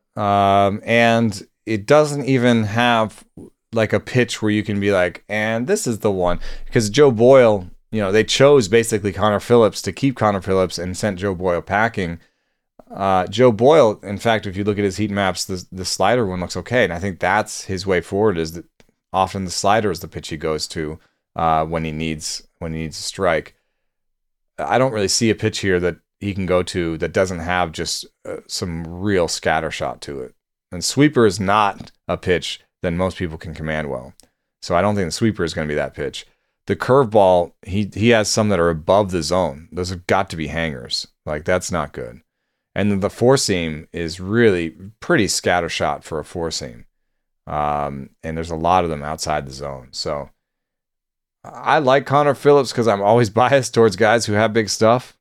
And it doesn't even have like a pitch where you can be like, and this is the one. Because Joe Boyle, they chose basically Connor Phillips to keep Connor Phillips and sent Joe Boyle packing. Joe Boyle, in fact, if you look at his heat maps, the slider one looks okay. And I think that's his way forward, is that often the slider is the pitch he goes to when he needs a strike. I don't really see a pitch here that he can go to that doesn't have just some real scatter shot to it. And sweeper is not a pitch that most people can command well. So I don't think the sweeper is going to be that pitch. The curveball, he has some that are above the zone. Those have got to be hangers. Like, that's not good. And then the four seam is really pretty scatter shot for a four seam. And there's a lot of them outside the zone. So I like Connor Phillips because I'm always biased towards guys who have big stuff.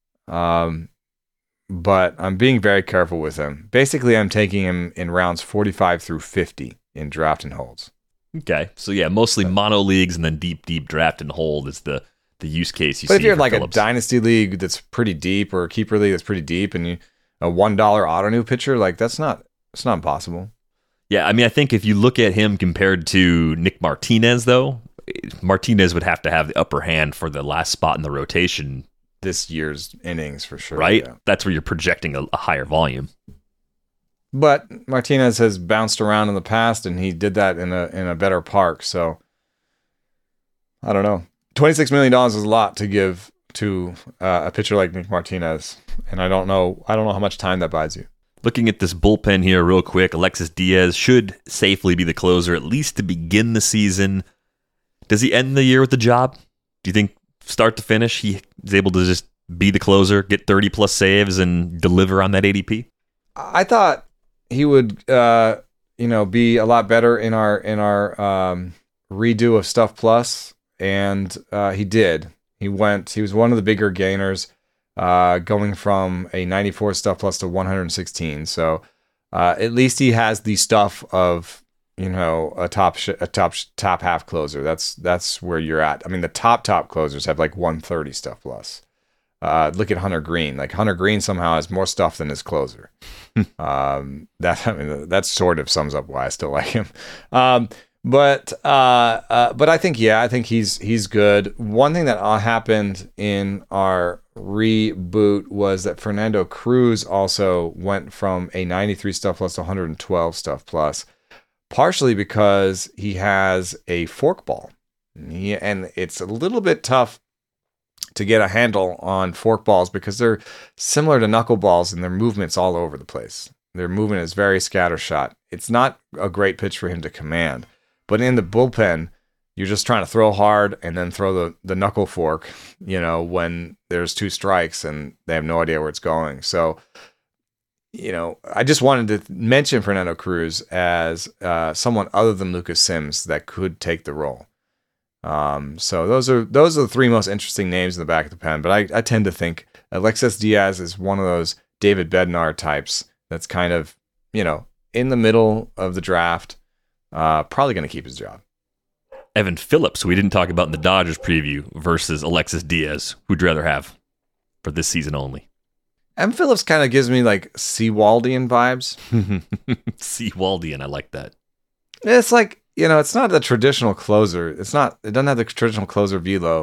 But I'm being very careful with him. Basically, I'm taking him in rounds 45 through 50 in draft and holds. Okay. So yeah, mostly mono leagues and then deep draft and hold is the use case you see. But if you're in like Phillips. a dynasty league that's pretty deep or a keeper league that's pretty deep and a $1 auto new pitcher, like it's not impossible. Yeah, I mean, I think if you look at him compared to Nick Martinez, though, Martinez would have to have the upper hand for the last spot in the rotation. This year's innings for sure. Right? Yeah. That's where you're projecting a higher volume. But Martinez has bounced around in the past, and he did that in a better park. So I don't know. $26 million is a lot to give to a pitcher like Nick Martinez, and I don't know how much time that buys you. Looking at this bullpen here real quick, Alexis Diaz should safely be the closer, at least to begin the season. Does he end the year with the job? Do you think start to finish he is able to just be the closer, get 30-plus saves, and deliver on that ADP? I thought he would, be a lot better in our redo of Stuff Plus, and he did. He was one of the bigger gainers, going from a 94 Stuff Plus to 116. So at least he has the stuff of a top half closer. That's where you're at. I mean, the top closers have like 130 Stuff Plus. Look at Hunter Green. Like Hunter Green somehow has more stuff than his closer. That sort of sums up why I still like him. But I think he's good. One thing that happened in our reboot was that Fernando Cruz also went from a 93 Stuff Plus to 112 Stuff Plus, partially because he has a forkball. And it's a little bit tough to get a handle on forkballs because they're similar to knuckleballs and their movement's all over the place. Their movement is very scattershot. It's not a great pitch for him to command. But in the bullpen, you're just trying to throw hard and then throw the knuckle fork, when there's 2 strikes and they have no idea where it's going. So, I just wanted to mention Fernando Cruz as someone other than Lucas Sims that could take the role. So those are the 3 most interesting names in the back of the pen. But I tend to think Alexis Diaz is one of those David Bednar types that's kind of, in the middle of the draft. Probably going to keep his job. Evan Phillips, we didn't talk about in the Dodgers preview, versus Alexis Diaz. Who'd you rather have for this season only? Evan Phillips kind of gives me like Seawaldian vibes. Seawaldian, I like that. It's like, it's not the traditional closer. It doesn't have the traditional closer velo.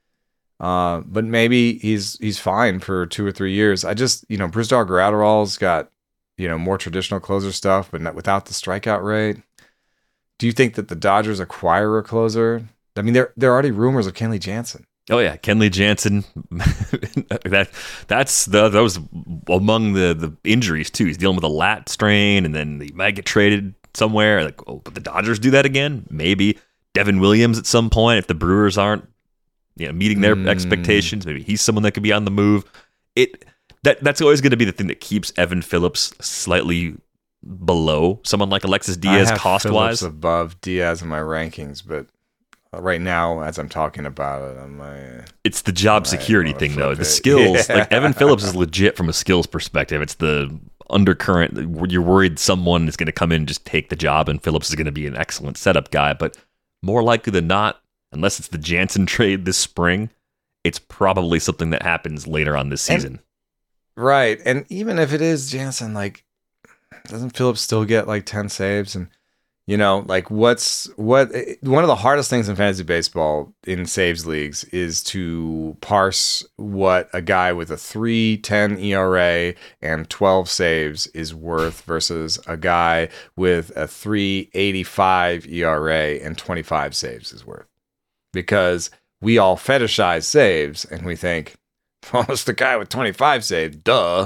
But maybe he's fine for 2 or 3 years. I just, Brusdar Graterol's got, more traditional closer stuff, but not without the strikeout rate. Do you think that the Dodgers acquire a closer? I mean, there are already rumors of Kenley Jansen. Oh yeah, Kenley Jansen. that was among the injuries too. He's dealing with a lat strain, and then he might get traded somewhere. Like, but the Dodgers do that again? Maybe. Devin Williams at some point, if the Brewers aren't meeting their expectations, maybe he's someone that could be on the move. That's always going to be the thing that keeps Evan Phillips slightly below someone like Alexis Diaz cost-wise. Phillips above Diaz in my rankings, but right now, as I'm talking about it, it's the job security thing, though. The skills, like Evan Phillips is legit from a skills perspective. It's the undercurrent where you're worried someone is going to come in and just take the job, and Phillips is going to be an excellent setup guy. But more likely than not, unless it's the Jansen trade this spring, it's probably something that happens later on this season. Right. And even if it is Jansen, like, doesn't Phillips still get like 10 saves? And, like one of the hardest things in fantasy baseball in saves leagues is to parse what a guy with a 3.10 ERA and 12 saves is worth versus a guy with a 3.85 ERA and 25 saves is worth. Because we all fetishize saves and we think, well, it's the guy with 25 saves, duh.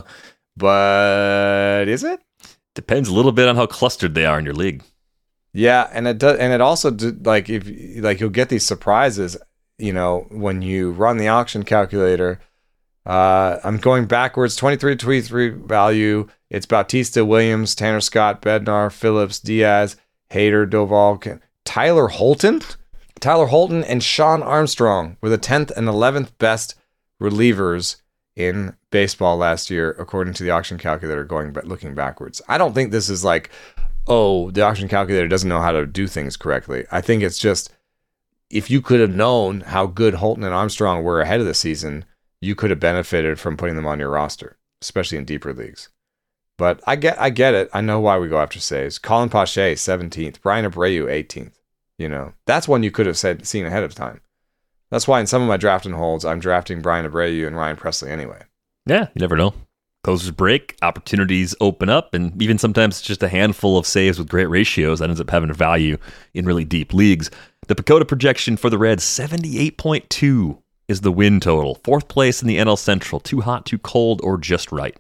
But is it? Depends a little bit on how clustered they are in your league. Yeah, and it does, and it also like if like you'll get these surprises, when you run the auction calculator. I'm going backwards, 23 to 23 value. It's Bautista, Williams, Tanner Scott, Bednar, Phillips, Diaz, Hader, Doval, Tyler Holton? Tyler Holton and Sean Armstrong were the 10th and 11th best relievers in baseball last year, according to the auction calculator, looking backwards. I don't think this is like, oh, the auction calculator doesn't know how to do things correctly. I think it's just, if you could have known how good Holton and Armstrong were ahead of the season, you could have benefited from putting them on your roster, especially in deeper leagues. But I get it. I know why we go after saves. Colin Pache, 17th. Brian Abreu, 18th. That's one you could have seen ahead of time. That's why in some of my drafting holds, I'm drafting Brian Abreu and Ryan Presley anyway. Yeah, you never know. Closers break, opportunities open up, and even sometimes just a handful of saves with great ratios that ends up having value in really deep leagues. The PECOTA projection for the Reds, 78.2 is the win total. 4th place in the NL Central. Too hot, too cold, or just right?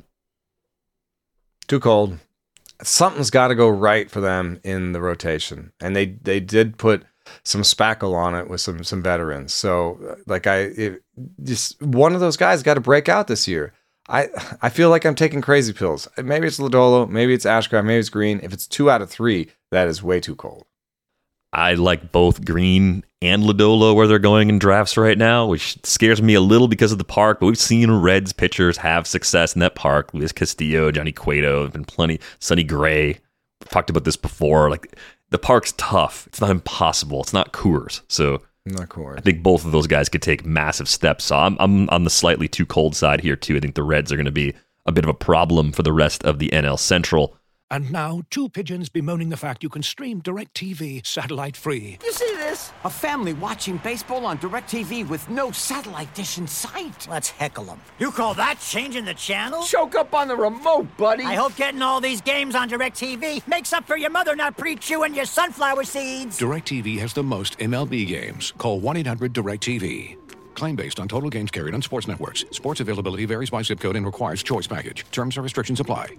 Too cold. Something's got to go right for them in the rotation. And they did put some spackle on it with some veterans. So just one of those guys got to break out this year. I feel like I'm taking crazy pills. Maybe it's Lodolo, maybe it's Ashcraft, maybe it's Green. If it's 2 out of 3, that is way too cold. I like both Green and Lodolo where they're going in drafts right now, which scares me a little because of the park. But we've seen Reds pitchers have success in that park. Luis Castillo, Johnny Cueto, there's been plenty. Sonny Gray, we've talked about this before. Like, the park's tough. It's not impossible. It's not Coors. So not Coors. I think both of those guys could take massive steps. So I'm on the slightly too cold side here too. I think the Reds are going to be a bit of a problem for the rest of the NL Central. And now, 2 pigeons bemoaning the fact you can stream DirecTV satellite-free. You see this? A family watching baseball on DirecTV with no satellite dish in sight. Let's heckle them. You call that changing the channel? Choke up on the remote, buddy. I hope getting all these games on DirecTV makes up for your mother not pre-chewing your sunflower seeds. DirecTV has the most MLB games. Call 1-800-DirecTV. Claim based on total games carried on sports networks. Sports availability varies by zip code and requires choice package. Terms and restrictions apply.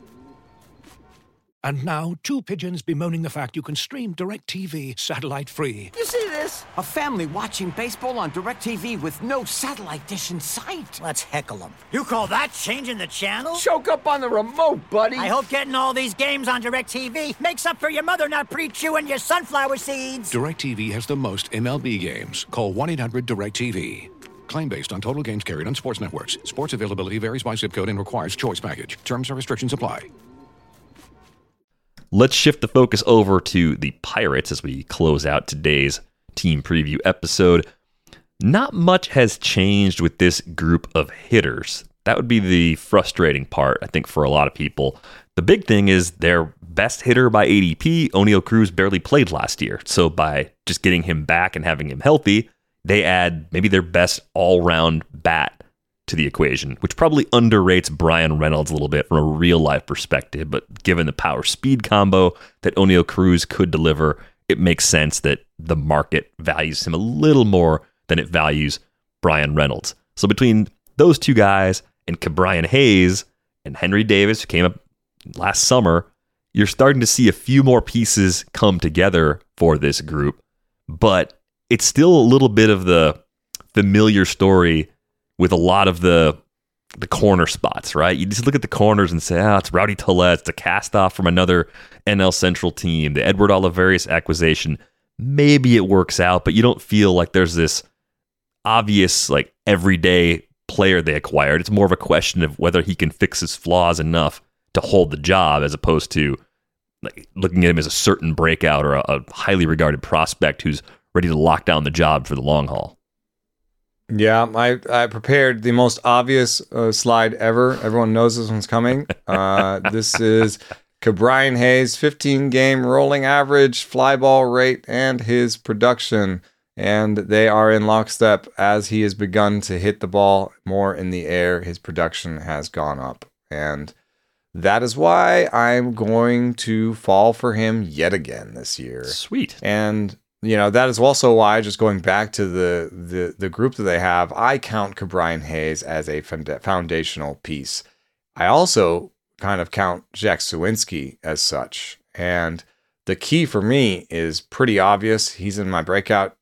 And now, 2 pigeons bemoaning the fact you can stream DirecTV satellite-free. You see this? A family watching baseball on DirecTV with no satellite dish in sight. Let's heckle them. You call that changing the channel? Choke up on the remote, buddy. I hope getting all these games on DirecTV makes up for your mother not pre-chewing your sunflower seeds. DirecTV has the most MLB games. Call 1-800-DirecTV. Claim based on total games carried on sports networks. Sports availability varies by zip code and requires choice package. Terms and restrictions apply. Let's shift the focus over to the Pirates as we close out today's team preview episode. Not much has changed with this group of hitters. That would be the frustrating part, I think, for a lot of people. The big thing is their best hitter by ADP, O'Neal Cruz, barely played last year. So by just getting him back and having him healthy, they add maybe their best all-round bat to the equation, which probably underrates Bryan Reynolds a little bit from a real-life perspective. But given the power-speed combo that O'Neal Cruz could deliver, it makes sense that the market values him a little more than it values Bryan Reynolds. So between those two guys and Ke'Bryan Hayes and Henry Davis, who came up last summer, you're starting to see a few more pieces come together for this group. But it's still a little bit of the familiar story with a lot of the corner spots, right? You just look at the corners and say, it's Rowdy Tellez, it's a cast-off from another NL Central team, the Edward Olivares acquisition. Maybe it works out, but you don't feel like there's this obvious, like, everyday player they acquired. It's more of a question of whether he can fix his flaws enough to hold the job, as opposed to like looking at him as a certain breakout or a highly regarded prospect who's ready to lock down the job for the long haul. Yeah, I prepared the most obvious slide ever. Everyone knows this one's coming. This is Ke'Bryan Hayes, 15-game rolling average, fly ball rate, and his production. And they are in lockstep. As he has begun to hit the ball more in the air, his production has gone up. And that is why I'm going to fall for him yet again this year. Sweet. And that is also why, just going back to the group that they have, I count Ke'Bryan Hayes as a foundational piece. I also kind of count Jack Suwinski as such. And the key for me is pretty obvious. He's in my breakout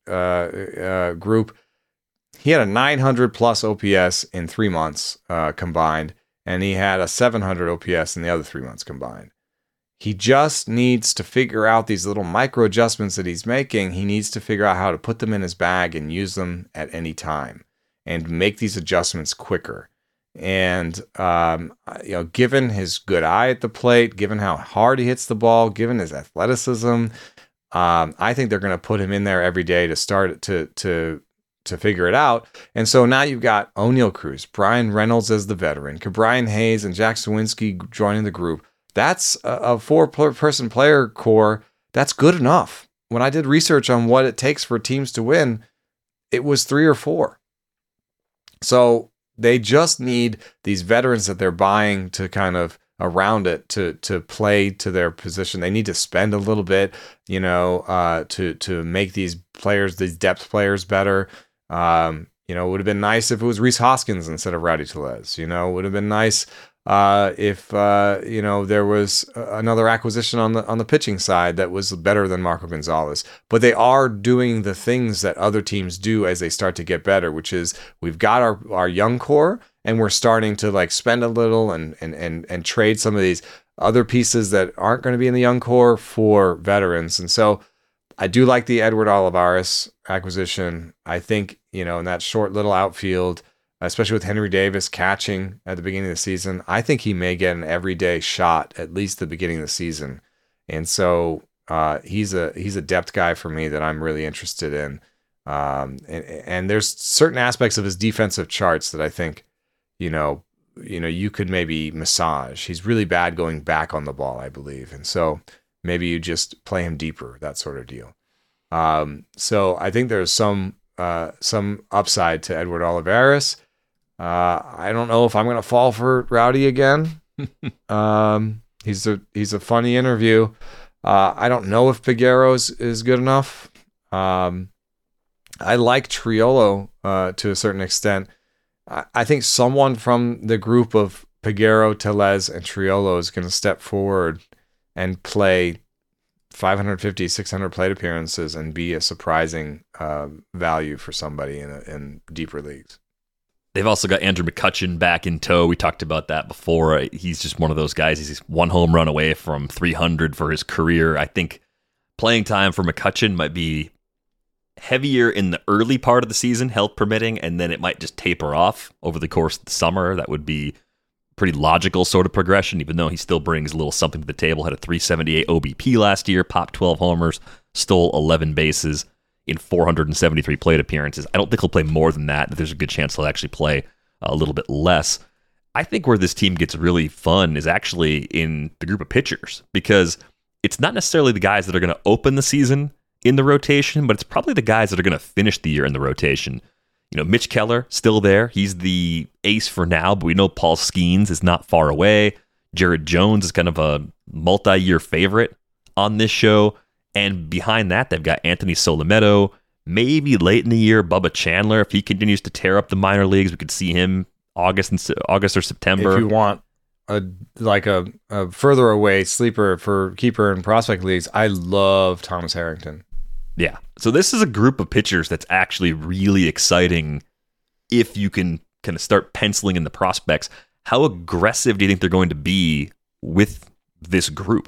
group. He had a 900 plus OPS in 3 months combined, and he had a 700 OPS in the other 3 months combined. He just needs to figure out these little micro adjustments that he's making. He needs to figure out how to put them in his bag and use them at any time and make these adjustments quicker. And, given his good eye at the plate, given how hard he hits the ball, given his athleticism, I think they're going to put him in there every day to start to figure it out. And so now you've got O'Neal Cruz, Brian Reynolds as the veteran, Brian Hayes and Jack Sawinski joining the group. That's a 4-person player core. That's good enough. When I did research on what it takes for teams to win, it was 3 or 4. So they just need these veterans that they're buying to kind of around it to play to their position. They need to spend a little bit, to make these players, these depth players better. It would have been nice if it was Rhys Hoskins instead of Rowdy Tellez. It would have been nice if there was another acquisition on the pitching side that was better than Marco Gonzalez. But they are doing the things that other teams do as they start to get better, which is we've got our young core and we're starting to like spend a little and trade some of these other pieces that aren't going to be in the young core for veterans. And so I do like the Edward Olivares acquisition. I think, in that short little outfield, especially with Henry Davis catching at the beginning of the season, I think he may get an everyday shot at least the beginning of the season. And so he's a depth guy for me that I'm really interested in. And there's certain aspects of his defensive charts that I think, you could maybe massage. He's really bad going back on the ball, I believe. And so maybe you just play him deeper, that sort of deal. So I think there's some upside to Edward Olivares. I don't know if I'm going to fall for Rowdy again. He's a funny interview. I don't know if Peguero is good enough. I like Triolo to a certain extent. I think someone from the group of Peguero, Tellez, and Triolo is going to step forward and play 550, 600 plate appearances and be a surprising value for somebody in deeper leagues. They've also got Andrew McCutchen back in tow. We talked about that before. He's just one of those guys. He's one home run away from 300 for his career. I think playing time for McCutchen might be heavier in the early part of the season, health permitting, and then it might just taper off over the course of the summer. That would be pretty logical sort of progression, even though he still brings a little something to the table. Had a 378 OBP last year, popped 12 homers, stole 11 bases in 473 plate appearances. I don't think he'll play more than that. There's a good chance he'll actually play a little bit less. I think where this team gets really fun is actually in the group of pitchers, because it's not necessarily the guys that are going to open the season in the rotation, but it's probably the guys that are going to finish the year in the rotation. Mitch Keller, still there. He's the ace for now, but we know Paul Skeens is not far away. Jared Jones is kind of a multi-year favorite on this show. And behind that, they've got Anthony Solometo. Maybe late in the year, Bubba Chandler. If he continues to tear up the minor leagues, we could see him August or September. If you want a further away sleeper for keeper and prospect leagues, I love Thomas Harrington. Yeah. So this is a group of pitchers that's actually really exciting if you can kind of start penciling in the prospects. How aggressive do you think they're going to be with this group?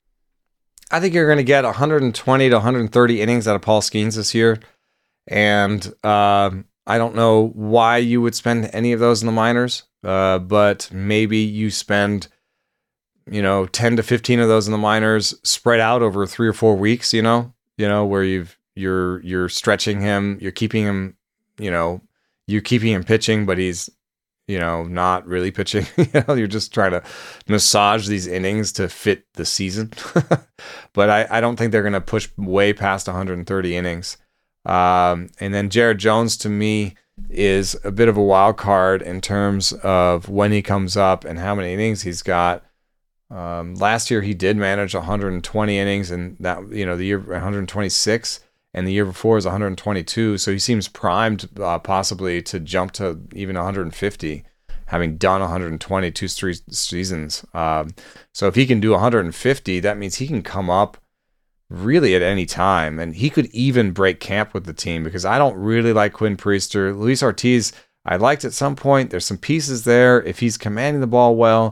I think you're going to get 120 to 130 innings out of Paul Skeens this year. And I don't know why you would spend any of those in the minors, but maybe you spend 10 to 15 of those in the minors spread out over 3 or 4 weeks, where you're stretching him, you're keeping him, you're keeping him pitching, but he's, not really pitching. You're just trying to massage these innings to fit the season. But I don't think they're going to push way past 130 innings. And then Jared Jones, to me, is a bit of a wild card in terms of when he comes up and how many innings he's got. Last year he did manage 120 innings, and that the year 126, and the year before is 122. So he seems primed possibly to jump to even 150, having done 120 2 seasons. So if he can do 150, that means he can come up really at any time, and he could even break camp with the team, because I don't really like Quinn Priester. Luis Ortiz I liked at some point. There's some pieces there. If he's commanding the ball well,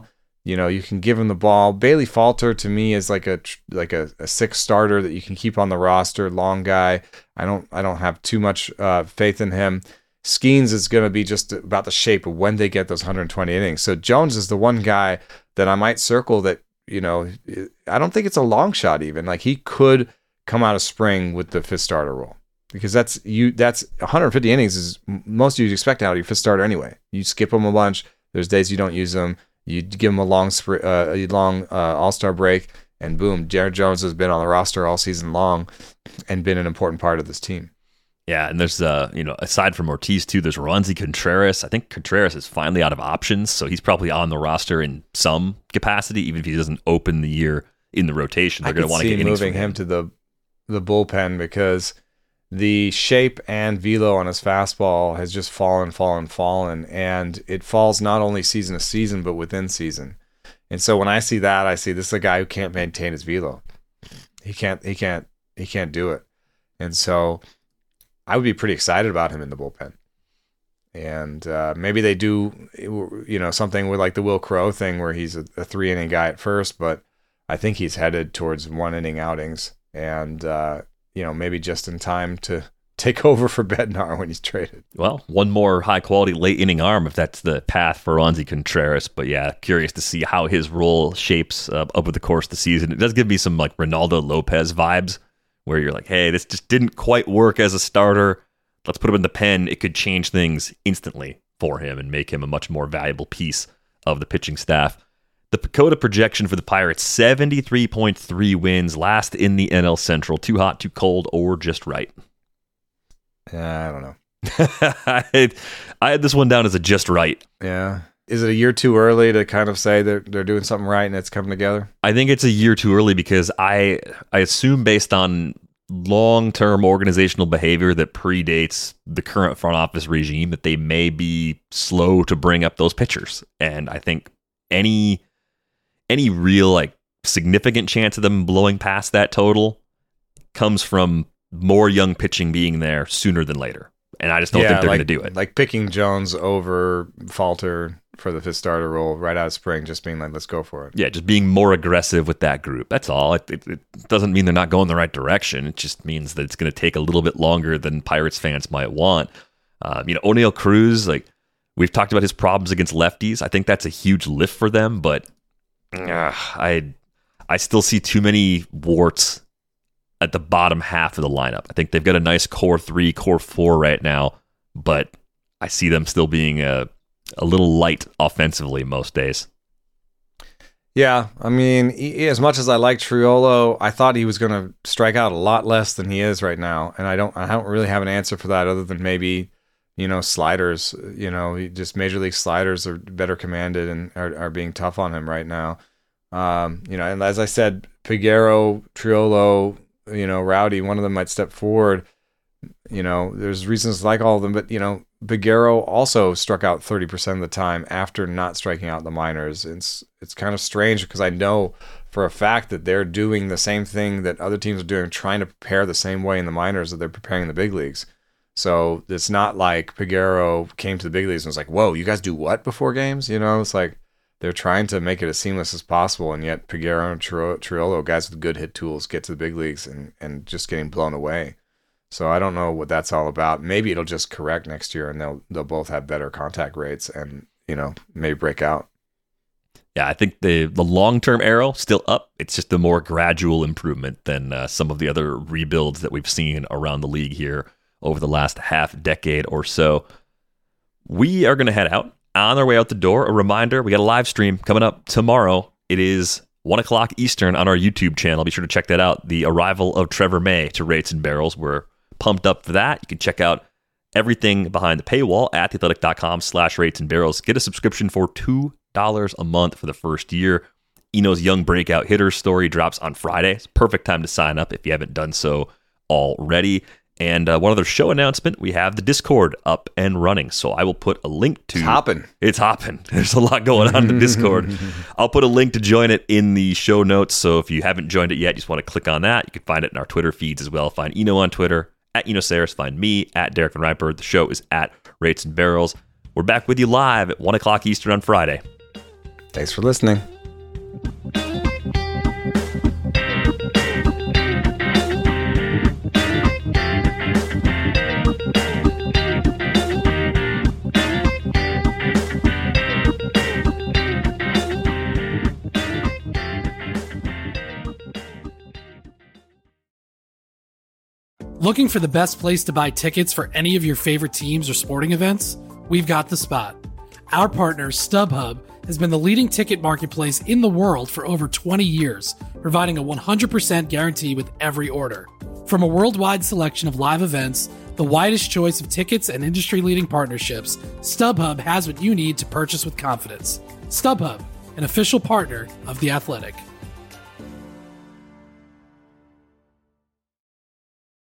You can give him the ball. Bailey Falter to me is like a sixth starter that you can keep on the roster. Long guy. I don't have too much faith in him. Skeens is going to be just about the shape of when they get those 120 innings. So Jones is the one guy that I might circle that, I don't think it's a long shot even. Like he could come out of spring with the fifth starter role, because that's 150 innings is most you'd expect out of your fifth starter anyway. You skip them a bunch. There's days you don't use them. You give them a long All-Star break, and boom, Jared Jones has been on the roster all season long and been an important part of this team. Yeah, and there's, aside from Ortiz, too, there's Roansy Contreras. I think Contreras is finally out of options, so he's probably on the roster in some capacity, even if he doesn't open the year in the rotation. They're going to want to get innings moving from him to the bullpen, because the shape and velo on his fastball has just fallen, and it falls not only season to season, but within season. And so when I see that, I see this is a guy who can't maintain his velo. He can't do it. And so I would be pretty excited about him in the bullpen. And maybe they do, something with like the Will Crowe thing where he's a 3-inning guy at first, but I think he's headed towards 1-inning outings, and maybe just in time to take over for Bednar when he's traded. Well, one more high-quality late-inning arm if that's the path for Roansy Contreras. But yeah, curious to see how his role shapes up over the course of the season. It does give me some like Ronaldo Lopez vibes, where you're like, hey, this just didn't quite work as a starter. Let's put him in the pen. It could change things instantly for him and make him a much more valuable piece of the pitching staff. The PECOTA projection for the Pirates, 73.3 wins, last in the NL Central. Too hot, too cold, or just right? I don't know. I had this one down as a just right. Yeah. Is it a year too early to kind of say they're doing something right and it's coming together? I think it's a year too early, because I assume based on long-term organizational behavior that predates the current front office regime that they may be slow to bring up those pitchers. And I think any real like significant chance of them blowing past that total comes from more young pitching being there sooner than later. And I just don't think they're going to do it. Like picking Jones over Falter for the fifth starter role right out of spring, just being like, let's go for it. Yeah, just being more aggressive with that group. That's all. It doesn't mean they're not going the right direction. It just means that it's going to take a little bit longer than Pirates fans might want. O'Neal Cruz, like we've talked about his problems against lefties. I think that's a huge lift for them, but I still see too many warts at the bottom half of the lineup. I think they've got a nice core 3, core 4 right now, but I see them still being a little light offensively most days. Yeah, I mean, as much as I like Triolo, I thought he was going to strike out a lot less than he is right now, and I don't really have an answer for that other than maybe, sliders. Just major league sliders are better commanded and are being tough on him right now. And as I said, Peguero, Triolo, Rowdy, one of them might step forward. There's reasons like all of them, but Peguero also struck out 30% of the time after not striking out in the minors. It's kind of strange, because I know for a fact that they're doing the same thing that other teams are doing, trying to prepare the same way in the minors that they're preparing in the big leagues. So it's not like Peguero came to the big leagues and was like, whoa, you guys do what before games? It's like they're trying to make it as seamless as possible, and yet Peguero and Triolo, guys with good hit tools, get to the big leagues and just getting blown away. So I don't know what that's all about. Maybe it'll just correct next year, and they'll both have better contact rates and maybe break out. Yeah, I think the long-term arrow still up. It's just a more gradual improvement than some of the other rebuilds that we've seen around the league here over the last half decade or so. We are going to head out. On our way out the door, a reminder, we got a live stream coming up tomorrow. It is 1 o'clock Eastern on our YouTube channel. Be sure to check that out. The arrival of Trevor May to Rates and Barrels. We're pumped up for that. You can check out everything behind the paywall at theathletic.com/Rates and Barrels. Get a subscription for $2 a month for the first year. Eno's Young Breakout Hitter story drops on Friday. It's a perfect time to sign up if you haven't done so already. And one other show announcement, we have the Discord up and running. So I will put a link to... It's hopping. There's a lot going on in the Discord. I'll put a link to join it in the show notes. So if you haven't joined it yet, you just want to click on that. You can find it in our Twitter feeds as well. Find Eno on Twitter, at Eno Saris. Find me, at Derek Van Riper. The show is at Rates and Barrels. We're back with you live at 1 o'clock Eastern on Friday. Thanks for listening. Looking for the best place to buy tickets for any of your favorite teams or sporting events? We've got the spot. Our partner, StubHub, has been the leading ticket marketplace in the world for over 20 years, providing a 100% guarantee with every order. From a worldwide selection of live events, the widest choice of tickets and industry-leading partnerships, StubHub has what you need to purchase with confidence. StubHub, an official partner of The Athletic.